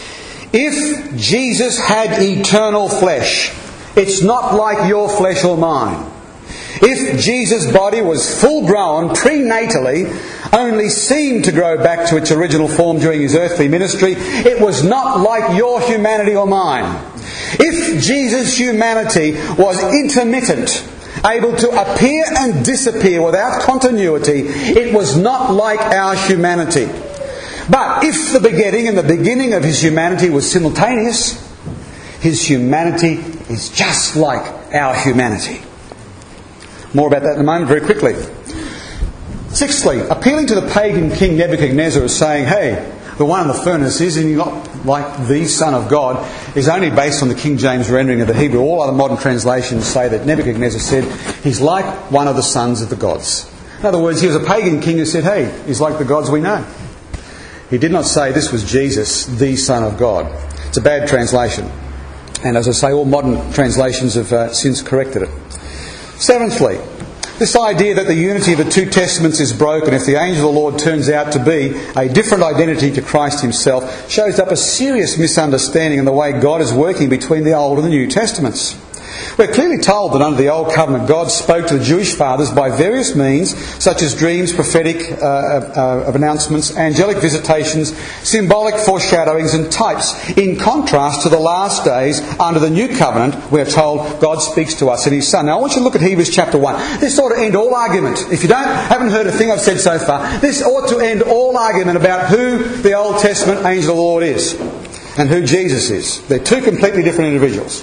If Jesus had eternal flesh, it's not like your flesh or mine. If Jesus' body was full grown prenatally, only seemed to grow back to its original form during his earthly ministry, it was not like your humanity or mine. If Jesus' humanity was intermittent, able to appear and disappear without continuity, it was not like our humanity. But if the begetting and the beginning of his humanity was simultaneous, his humanity is just like our humanity. More about that in a moment, very quickly. Sixthly, appealing to the pagan king Nebuchadnezzar as saying, "Hey, the one in the furnace, isn't he not like the Son of God?" is only based on the King James rendering of the Hebrew. All other modern translations say that Nebuchadnezzar said, "He's like one of the sons of the gods." In other words, he was a pagan king who said, "Hey, he's like the gods we know." He did not say this was Jesus, the Son of God. It's a bad translation. And as I say, all modern translations have since corrected it. Seventhly, this idea that the unity of the two testaments is broken if the angel of the Lord turns out to be a different identity to Christ himself shows up a serious misunderstanding in the way God is working between the Old and the New Testaments. We're clearly told that under the Old Covenant, God spoke to the Jewish fathers by various means, such as dreams, prophetic announcements, angelic visitations, symbolic foreshadowings and types. In contrast to the last days, under the New Covenant, we're told God speaks to us in his Son. Now I want you to look at Hebrews chapter 1. This ought to end all argument. If you haven't heard a thing I've said so far, this ought to end all argument about who the Old Testament angel of the Lord is and who Jesus is. They're two completely different individuals.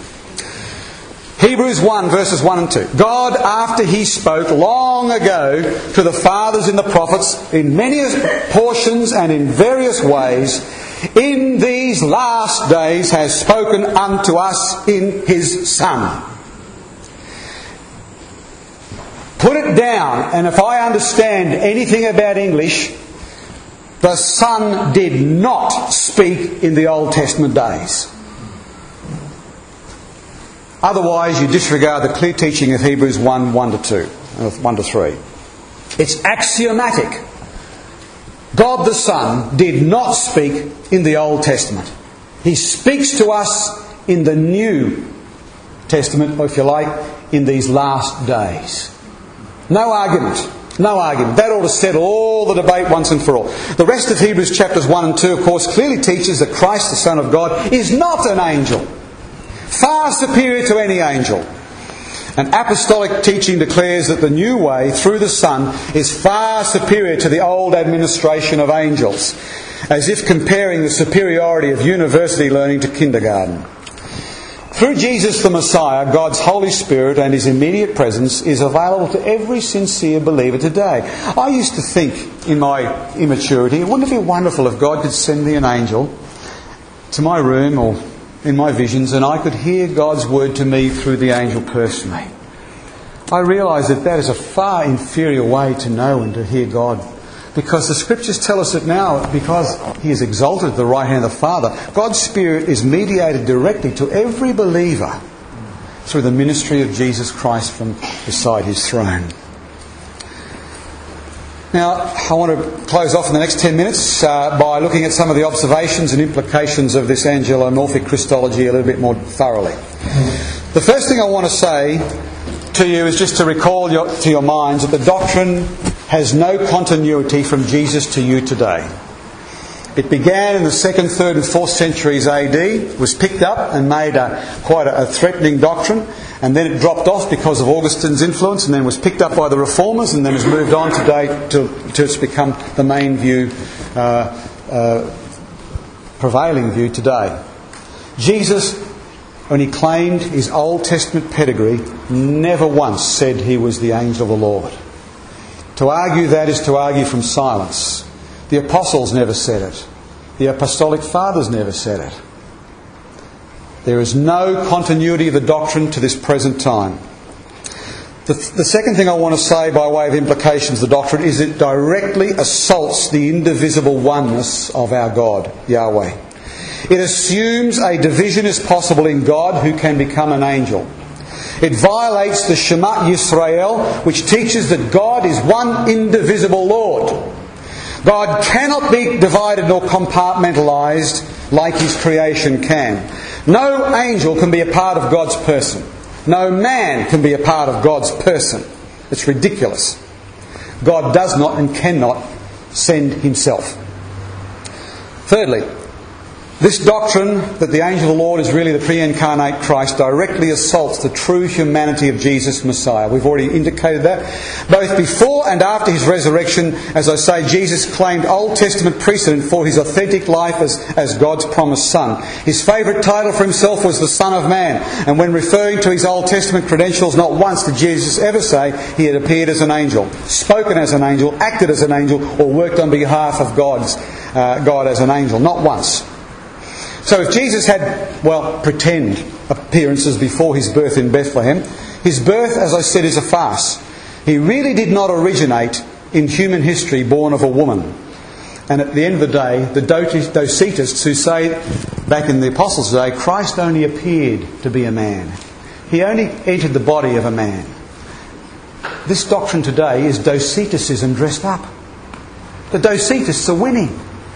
Hebrews 1 verses 1 and 2. God, after he spoke long ago to the fathers in the prophets in many portions and in various ways, in these last days has spoken unto us in his Son. Put it down, and if I understand anything about English, the Son did not speak in the Old Testament days. Otherwise, you disregard the clear teaching of Hebrews 1, 1 to 3. It's axiomatic. God the Son did not speak in the Old Testament. He speaks to us in the New Testament, or if you like, in these last days. No argument. No argument. That ought to settle all the debate once and for all. The rest of Hebrews chapters 1 and 2, of course, clearly teaches that Christ, the Son of God, is not an angel. Far superior to any angel. And apostolic teaching declares that the new way through the Son is far superior to the old administration of angels, as if comparing the superiority of university learning to kindergarten. Through Jesus the Messiah, God's Holy Spirit and his immediate presence is available to every sincere believer today. I used to think in my immaturity, wouldn't it be wonderful if God could send me an angel to my room or in my visions, and I could hear God's word to me through the angel personally. I realise that is a far inferior way to know and to hear God, because the Scriptures tell us that now, because he is exalted at the right hand of the Father, God's Spirit is mediated directly to every believer through the ministry of Jesus Christ from beside his throne. Now, I want to close off in the next 10 minutes by looking at some of the observations and implications of this angelomorphic Christology a little bit more thoroughly. The first thing I want to say to you is just to recall to your minds that the doctrine has no continuity from Jesus to you today. It began in the 2nd, 3rd and 4th centuries AD, was picked up and made quite a threatening doctrine, and then it dropped off because of Augustine's influence, and then was picked up by the Reformers, and then has moved on today to it's become the main view, prevailing view today. Jesus, when he claimed his Old Testament pedigree, never once said he was the angel of the Lord. To argue that is to argue from silence. The apostles never said it. The apostolic fathers never said it. There is no continuity of the doctrine to this present time. The second thing I want to say by way of implications of the doctrine is it directly assaults the indivisible oneness of our God, Yahweh. It assumes a division is possible in God who can become an angel. It violates the Shema Yisrael, which teaches that God is one indivisible Lord. God cannot be divided nor compartmentalised like His creation can. No angel can be a part of God's person. No man can be a part of God's person. It's ridiculous. God does not and cannot send Himself. Thirdly, this doctrine that the angel of the Lord is really the pre-incarnate Christ directly assaults the true humanity of Jesus Messiah. We've already indicated that. Both before and after His resurrection, as I say, Jesus claimed Old Testament precedent for His authentic life as God's promised Son. His favourite title for Himself was the Son of Man. And when referring to His Old Testament credentials, not once did Jesus ever say He had appeared as an angel, spoken as an angel, acted as an angel, or worked on behalf of God as an angel. Not once. So if Jesus had, pretend appearances before His birth in Bethlehem, His birth, as I said, is a farce. He really did not originate in human history born of a woman. And at the end of the day, the Docetists who say, back in the Apostles' day, Christ only appeared to be a man. He only entered the body of a man. This doctrine today is Doceticism dressed up. The Docetists are winning.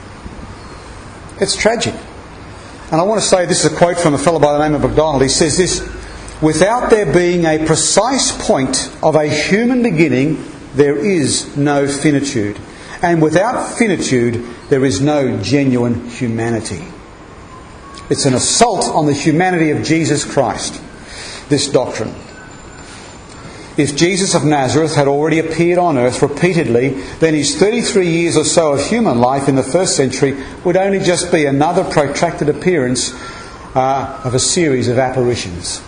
It's tragic. And I want to say, this is a quote from a fellow by the name of MacDonald. He says this: "Without there being a precise point of a human beginning, there is no finitude. And without finitude, there is no genuine humanity." It's an assault on the humanity of Jesus Christ, this doctrine. If Jesus of Nazareth had already appeared on earth repeatedly, then His 33 years or so of human life in the 1st century would only just be another protracted appearance of a series of apparitions.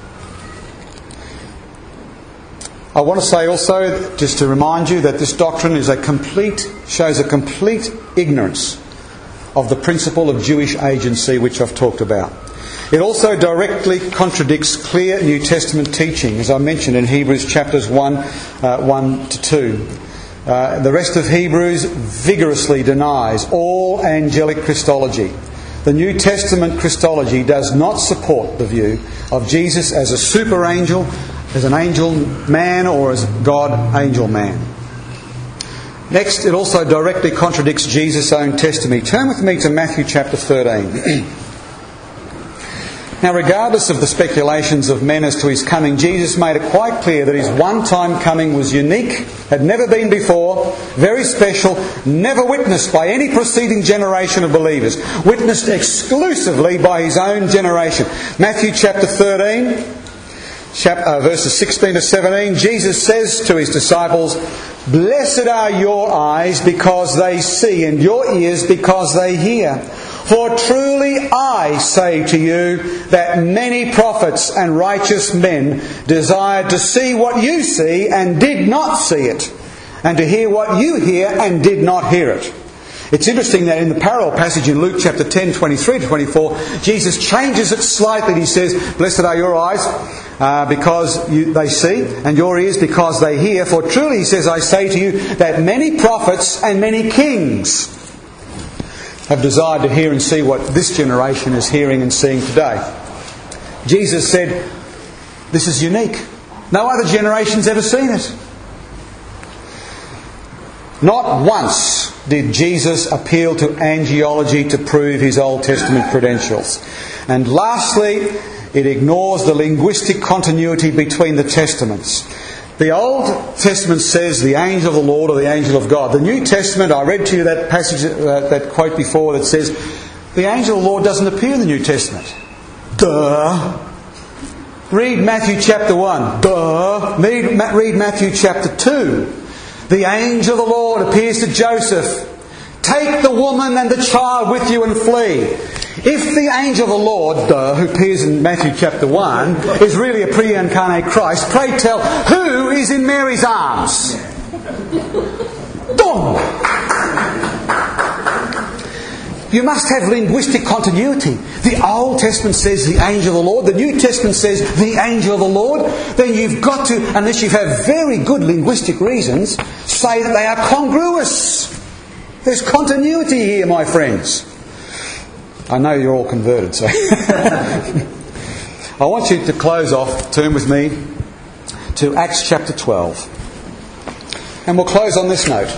I want to say also, just to remind you, that this doctrine shows a complete ignorance of the principle of Jewish agency, which I've talked about. It also directly contradicts clear New Testament teaching, as I mentioned in Hebrews chapters 1 to 2. The rest of Hebrews vigorously denies all angelic Christology. The New Testament Christology does not support the view of Jesus as a super angel, as an angel man, or as God angel man. Next, it also directly contradicts Jesus' own testimony. Turn with me to Matthew chapter 13. Now, regardless of the speculations of men as to His coming, Jesus made it quite clear that His one-time coming was unique, had never been before, very special, never witnessed by any preceding generation of believers, witnessed exclusively by His own generation. Matthew chapter 13, verses 16 to 17, Jesus says to His disciples, "Blessed are your eyes because they see, and your ears because they hear. For truly I say to you that many prophets and righteous men desired to see what you see and did not see it, and to hear what you hear and did not hear it." It's interesting that in the parallel passage in Luke chapter 10, 23 to 24, Jesus changes it slightly. He says, "Blessed are your eyes because they see, and your ears because they hear. For truly," He says, "I say to you that many prophets and many kings have desired to hear and see what this generation is hearing and seeing today." Jesus said, this is unique. No other generation's ever seen it. Not once did Jesus appeal to angelology to prove His Old Testament credentials. And lastly, It ignores the linguistic continuity between the testaments. The Old Testament says the angel of the Lord or the angel of God. The New Testament, I read to you that passage, that quote before that says the angel of the Lord doesn't appear in the New Testament. Duh. Read Matthew chapter 1. Duh. Read Matthew chapter 2. The angel of the Lord appears to Joseph. Take the woman and the child with you and flee. If the angel of the Lord, who appears in Matthew chapter 1, is really a pre-incarnate Christ, pray tell, who is in Mary's arms? Dong! You must have linguistic continuity. The Old Testament says the angel of the Lord. The New Testament says the angel of the Lord. Then you've got to, unless you have very good linguistic reasons, say that they are congruous. There's continuity here, my friends. I know you're all converted, so... I want you to close off, turn with me to Acts chapter 12. And we'll close on this note.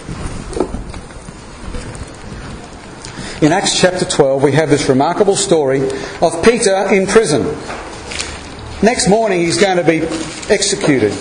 In Acts chapter 12 we have this remarkable story of Peter in prison. Next morning he's going to be executed.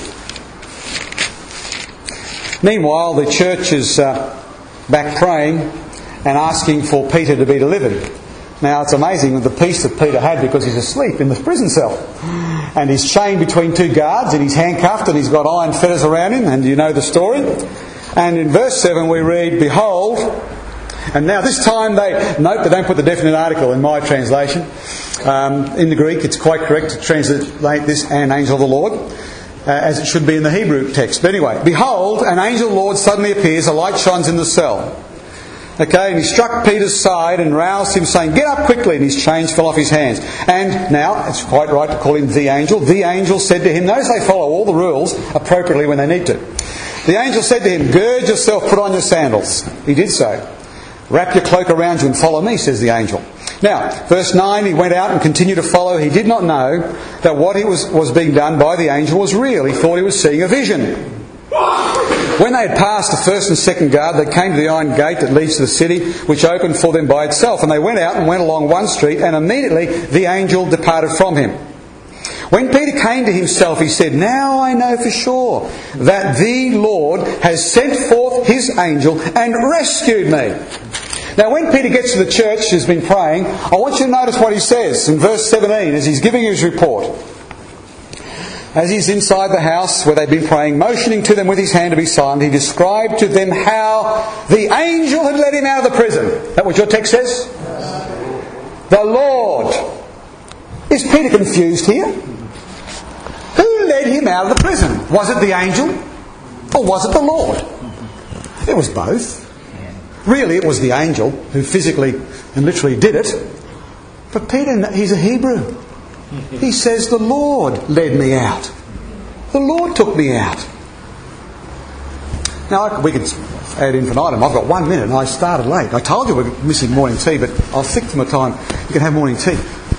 Meanwhile the church is back praying and asking for Peter to be delivered. Now it's amazing the peace that Peter had because he's asleep in the prison cell. And he's chained between two guards and he's handcuffed and he's got iron fetters around him, and you know the story. And in verse 7 we read, "Behold," and now this time they don't put the definite article in my translation. In the Greek it's quite correct to translate this "an angel of the Lord," as it should be in the Hebrew text. But anyway, "Behold, an angel of the Lord suddenly appears, a light shines in the cell." Okay, and he struck Peter's side and roused him, saying, "Get up quickly," and his chains fell off his hands. And now, it's quite right to call him the angel. The angel said to him, notice they follow all the rules appropriately when they need to. The angel said to him, "Gird yourself, put on your sandals." He did so. "Wrap your cloak around you and follow me," says the angel. Now, verse 9, he went out and continued to follow. He did not know that what was being done by the angel was real. He thought he was seeing a vision. When they had passed the first and second guard, they came to the iron gate that leads to the city, which opened for them by itself. And they went out and went along one street, and immediately the angel departed from him. When Peter came to himself, he said, "Now I know for sure that the Lord has sent forth his angel and rescued me." Now when Peter gets to the church who's been praying, I want you to notice what he says in verse 17 as he's giving his report. As he's inside the house where they've been praying, motioning to them with his hand to be silent, he described to them how the angel had led him out of the prison. Is that what your text says? The Lord. Is Peter confused here? Who led him out of the prison? Was it the angel or was it the Lord? It was both. Really, it was the angel who physically and literally did it. But Peter, he's a Hebrew. He says, "The Lord led me out. The Lord took me out." Now, we could ad infinitum. I've got 1 minute and I started late. I told you we're missing morning tea, but I'll stick to my time. You can have morning tea.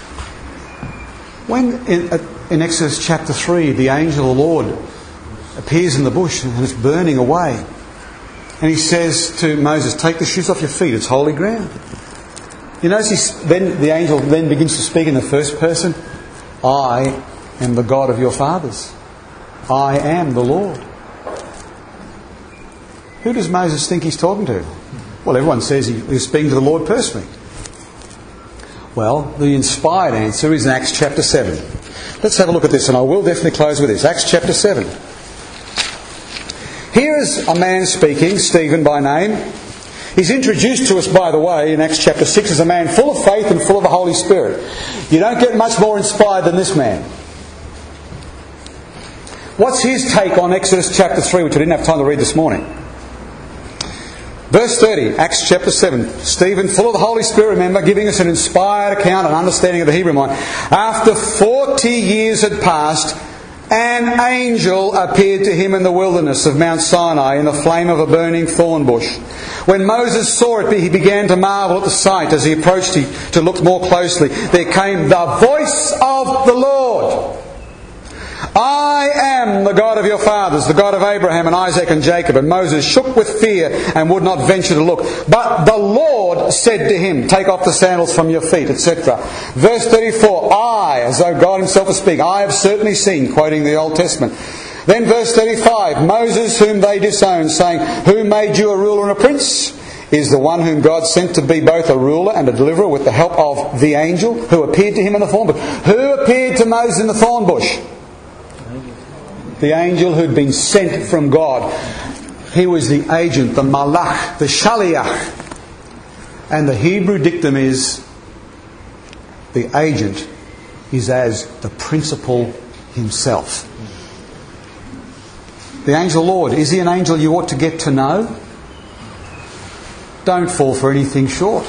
When in Exodus chapter 3, the angel of the Lord appears in the bush and it's burning away. And he says to Moses, "Take the shoes off your feet, it's holy ground." You notice then the angel then begins to speak in the first person. "I am the God of your fathers. I am the Lord." Who does Moses think he's talking to? Well, everyone says he's speaking to the Lord personally. Well, the inspired answer is in Acts chapter 7. Let's have a look at this, and I will definitely close with this. Acts chapter 7. Here is a man speaking, Stephen by name. He's introduced to us, by the way, in Acts chapter 6 as a man full of faith and full of the Holy Spirit. You don't get much more inspired than this man. What's his take on Exodus chapter 3, which I didn't have time to read this morning? Verse 30, Acts chapter 7. Stephen, full of the Holy Spirit, remember, giving us an inspired account and understanding of the Hebrew mind. After 40 years had passed, an angel appeared to him in the wilderness of Mount Sinai in the flame of a burning thorn bush. When Moses saw it, he began to marvel at the sight. As he approached to look more closely, there came the voice of the Lord. I am the God of your fathers, the God of Abraham and Isaac and Jacob. And Moses shook with fear and would not venture to look. But the Lord said to him, take off the sandals from your feet, etc. Verse 34, I, as though God himself was speaking, I have certainly seen, quoting the Old Testament. Then verse 35, Moses whom they disowned, saying, who made you a ruler and a prince? Is the one whom God sent to be both a ruler and a deliverer with the help of the angel who appeared to him in the thorn bush. Who appeared to Moses in the thorn bush? The angel who'd been sent from God. He was the agent, the malach, the shaliach. And the Hebrew dictum is, the agent is as the principal himself. The angel Lord, is he an angel you ought to get to know? Don't fall for anything short.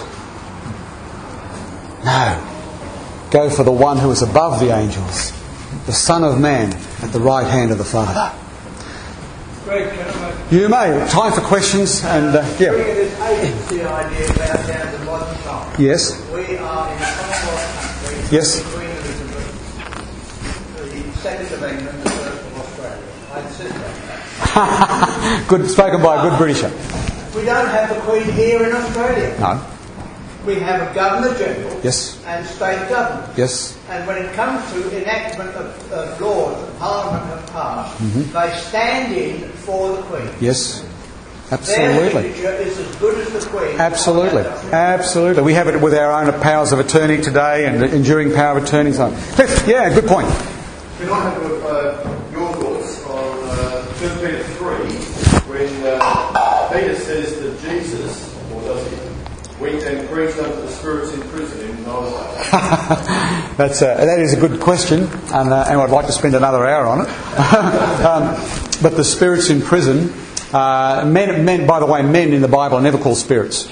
No. Go for the one who is above the angels, the Son of Man at the right hand of the Father. Greg, can I make... You may. Time for questions and yeah. Bringing this agency idea about down to modern time. Yes. We are in a Commonwealth country. Yes. The Queen Elizabeth, the Second of England, the First of Australia. I insist on that. Good, spoken by a good Britisher. We don't have the Queen here in Australia. No. We have a Governor General Yes. and state government. Yes. And when it comes to enactment of laws that Parliament have passed, they stand in for the Queen. Yes. Their Absolutely. signature is as good as the Queen. Absolutely. Absolutely. We have it with our own powers of attorney today and enduring power of attorney. So, Cliff, yeah, good point. Can I have your thoughts on 2 Peter 3 when Peter says that Jesus, or does he, went and preached unto the spirits in prison in Noah's day? That is a good question, and I'd like to spend another hour on it. But the spirits in prison, men, by the way, men in the Bible are never called spirits.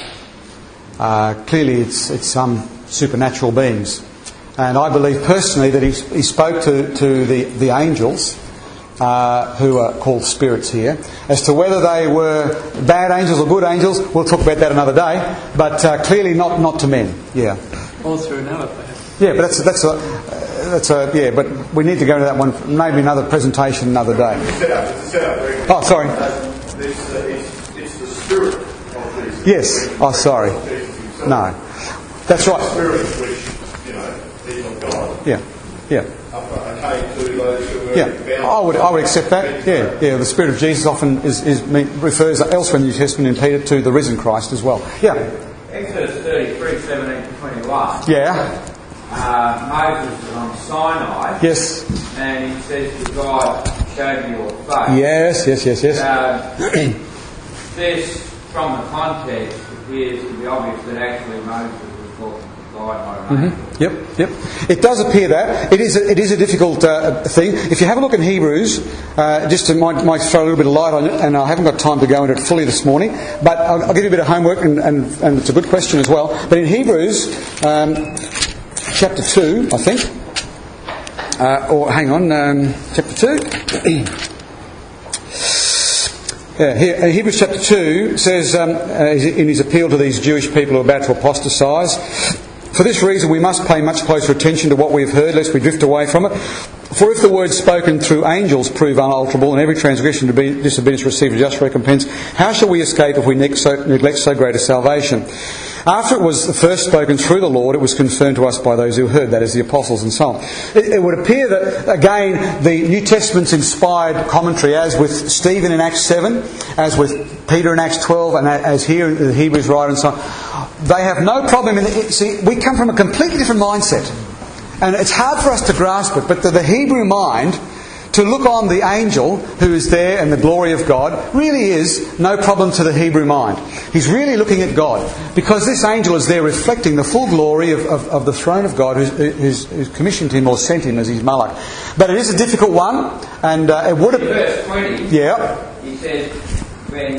Clearly it's some supernatural beings. And I believe personally that he spoke to the angels, who are called spirits here. As to whether they were bad angels or good angels, we'll talk about that another day. But clearly not to men. Yeah. All through Noah, perhaps. Yeah, but that's a yeah. But we need to go into that one. Maybe another presentation another day. It's a setup. Oh, sorry. It's the spirit of Jesus. Yes. Oh, sorry. No, that's right. Spirit which, is of God. Yeah. Yeah. Okay to those who were Yeah, bound. I would accept that. Yeah. The Spirit of Jesus often refers elsewhere in the New Testament in Peter to the risen Christ as well. Yeah. Exodus 33:17-21. Yeah. Moses was on Sinai. Yes. And he says to God, "Show me your face." Yes. This, from the context, appears to be obvious that actually Moses was talking to God, not an angel. Yep. It does appear that. It is a difficult thing. If you have a look in Hebrews, just to might throw a little bit of light on it, and I haven't got time to go into it fully this morning, but I'll give you a bit of homework, and it's a good question as well. But in Hebrews, chapter 2, I think, chapter 2. Yeah, here, Hebrews chapter 2 says, in his appeal to these Jewish people who are about to apostatise, for this reason we must pay much closer attention to what we have heard, lest we drift away from it. For if the words spoken through angels prove unalterable, and every transgression to be disobedience receive a just recompense, how shall we escape if we neglect so great a salvation? After it was first spoken through the Lord, it was confirmed to us by those who heard, that is, the apostles and so on. It would appear that, again, the New Testament's inspired commentary, as with Stephen in Acts 7, as with Peter in Acts 12, and as here in the Hebrews writer and so on, they have no problem in it. See, we come from a completely different mindset, and it's hard for us to grasp it, but the Hebrew mind, to look on the angel who is there and the glory of God, really is no problem to the Hebrew mind. He's really looking at God, because this angel is there reflecting the full glory of the throne of God who's commissioned him or sent him as his malach. But it is a difficult one, and it would have... In verse 20, yeah. he says, when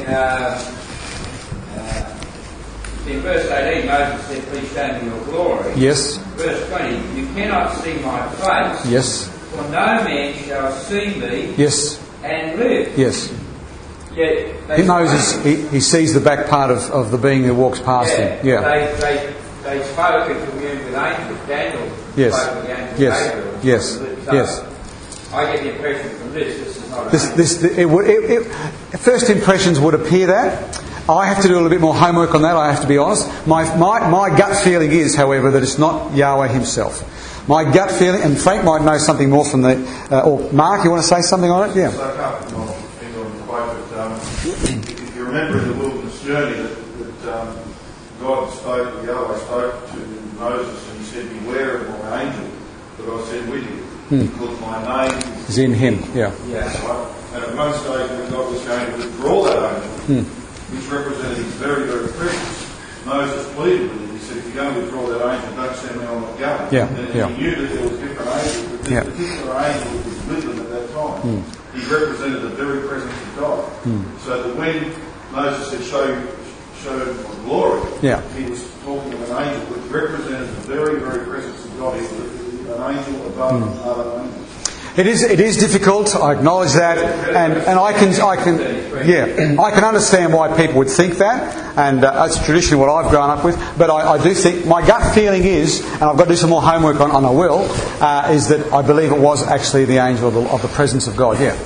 in verse 18 Moses said, "Please show me your glory." Yes. Verse 20, "You cannot see my face." Yes. "For no man shall see me Yes. and live." Yes. Yet Moses, he sees the back part of the being who walks past him. Yeah. They spoke and communed with angels. Daniel Yes. spoke with the angels. Yes. Gabriel. Yes. So Yes. I get the impression from this is not first impressions would appear that. I have to do a little bit more homework on that, I have to be honest. My gut feeling is, however, that it's not Yahweh himself. My gut feeling, and Frank might know something more from the... or Mark, you want to say something on it? Yeah. So I can't think on the quote, but if you remember in the wilderness journey that God spoke, Yahweh spoke to Moses and he said, beware of my angel that I send with you, because my name is in him, yeah. Right? And at one stage when God was going to withdraw that angel, which represented his very, very presence, Moses pleaded with him. He said, if you're going to withdraw that angel, don't send me, I'm not going. Yeah, And he knew that there was different angels, but this particular angel that was with them at that time, he represented the very presence of God. So that when Moses said, show my glory, he was talking of an angel which represented the very, very presence of God. He was an angel above other angels. It is difficult. I acknowledge that, and I can understand why people would think that, and that's traditionally what I've grown up with. But I do think my gut feeling is, and I've got to do some more homework on, and I will, is that I believe it was actually the angel of the presence of God. Yeah.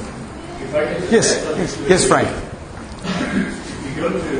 Yes, Frank. If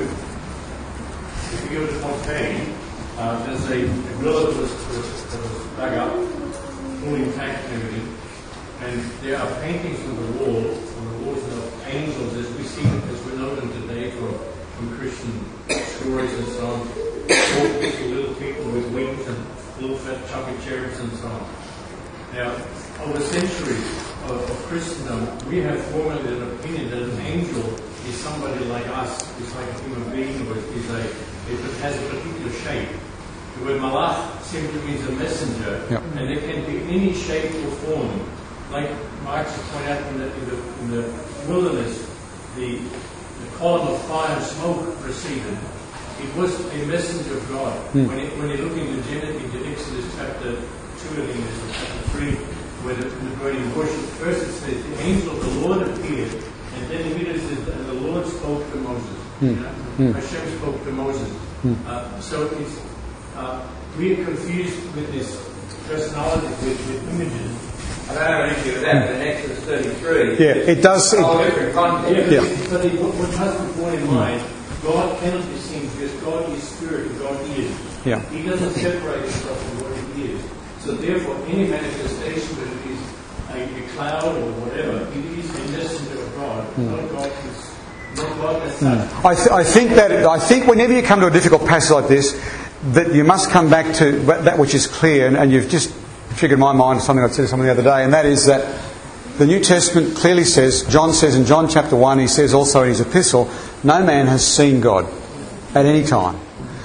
you go to Pompeii, there's a villa that was dug up, fully intact and everything. And there are paintings on the walls of angels as we see them, as we know them today from Christian stories and so on. Little people with wings and little fat chubby cherubs and so on. Now, over centuries of Christendom, we have formulated an opinion that an angel is somebody like us, is like a human being, or it has a particular shape. The word malach simply means a messenger, and it can be any shape or form. Like Mark pointed out in the wilderness, the column of fire and smoke proceeded. It was a messenger of God. When you look into Exodus chapter 2, I think it is, or chapter 3, where the burning bush, first it says, the angel of the Lord appeared, and then immediately it says, and the Lord spoke to Moses. Hashem spoke to Moses. So it's, we are confused with this personality, with images. I don't have an issue with that, but in Exodus 33, it does. It's a whole different context. But what must be borne in mind, God cannot be seen because God is spirit and God is. He doesn't separate himself from what he is. So therefore, any manifestation, whether it is a cloud or whatever, it is a messenger of God. Not God as such. I think whenever you come to a difficult passage like this, that you must come back to that which is clear, and you've just triggered my mind something I said to someone the other day, and that is that the New Testament clearly says, John says in John chapter 1, he says also in his epistle, no man has seen God at any time.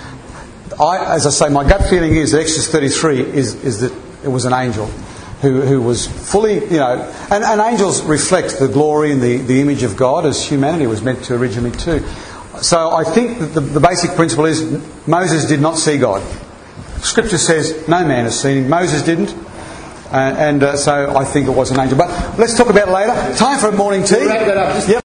As I say, my gut feeling is that Exodus 33 is that it was an angel who was fully, and angels reflect the glory and the image of God as humanity was meant to originally too. So I think that the basic principle is Moses did not see God. Scripture says no man has seen him. Moses didn't. So I think it was an angel. But let's talk about it later. Time for a morning tea. Wrap that up.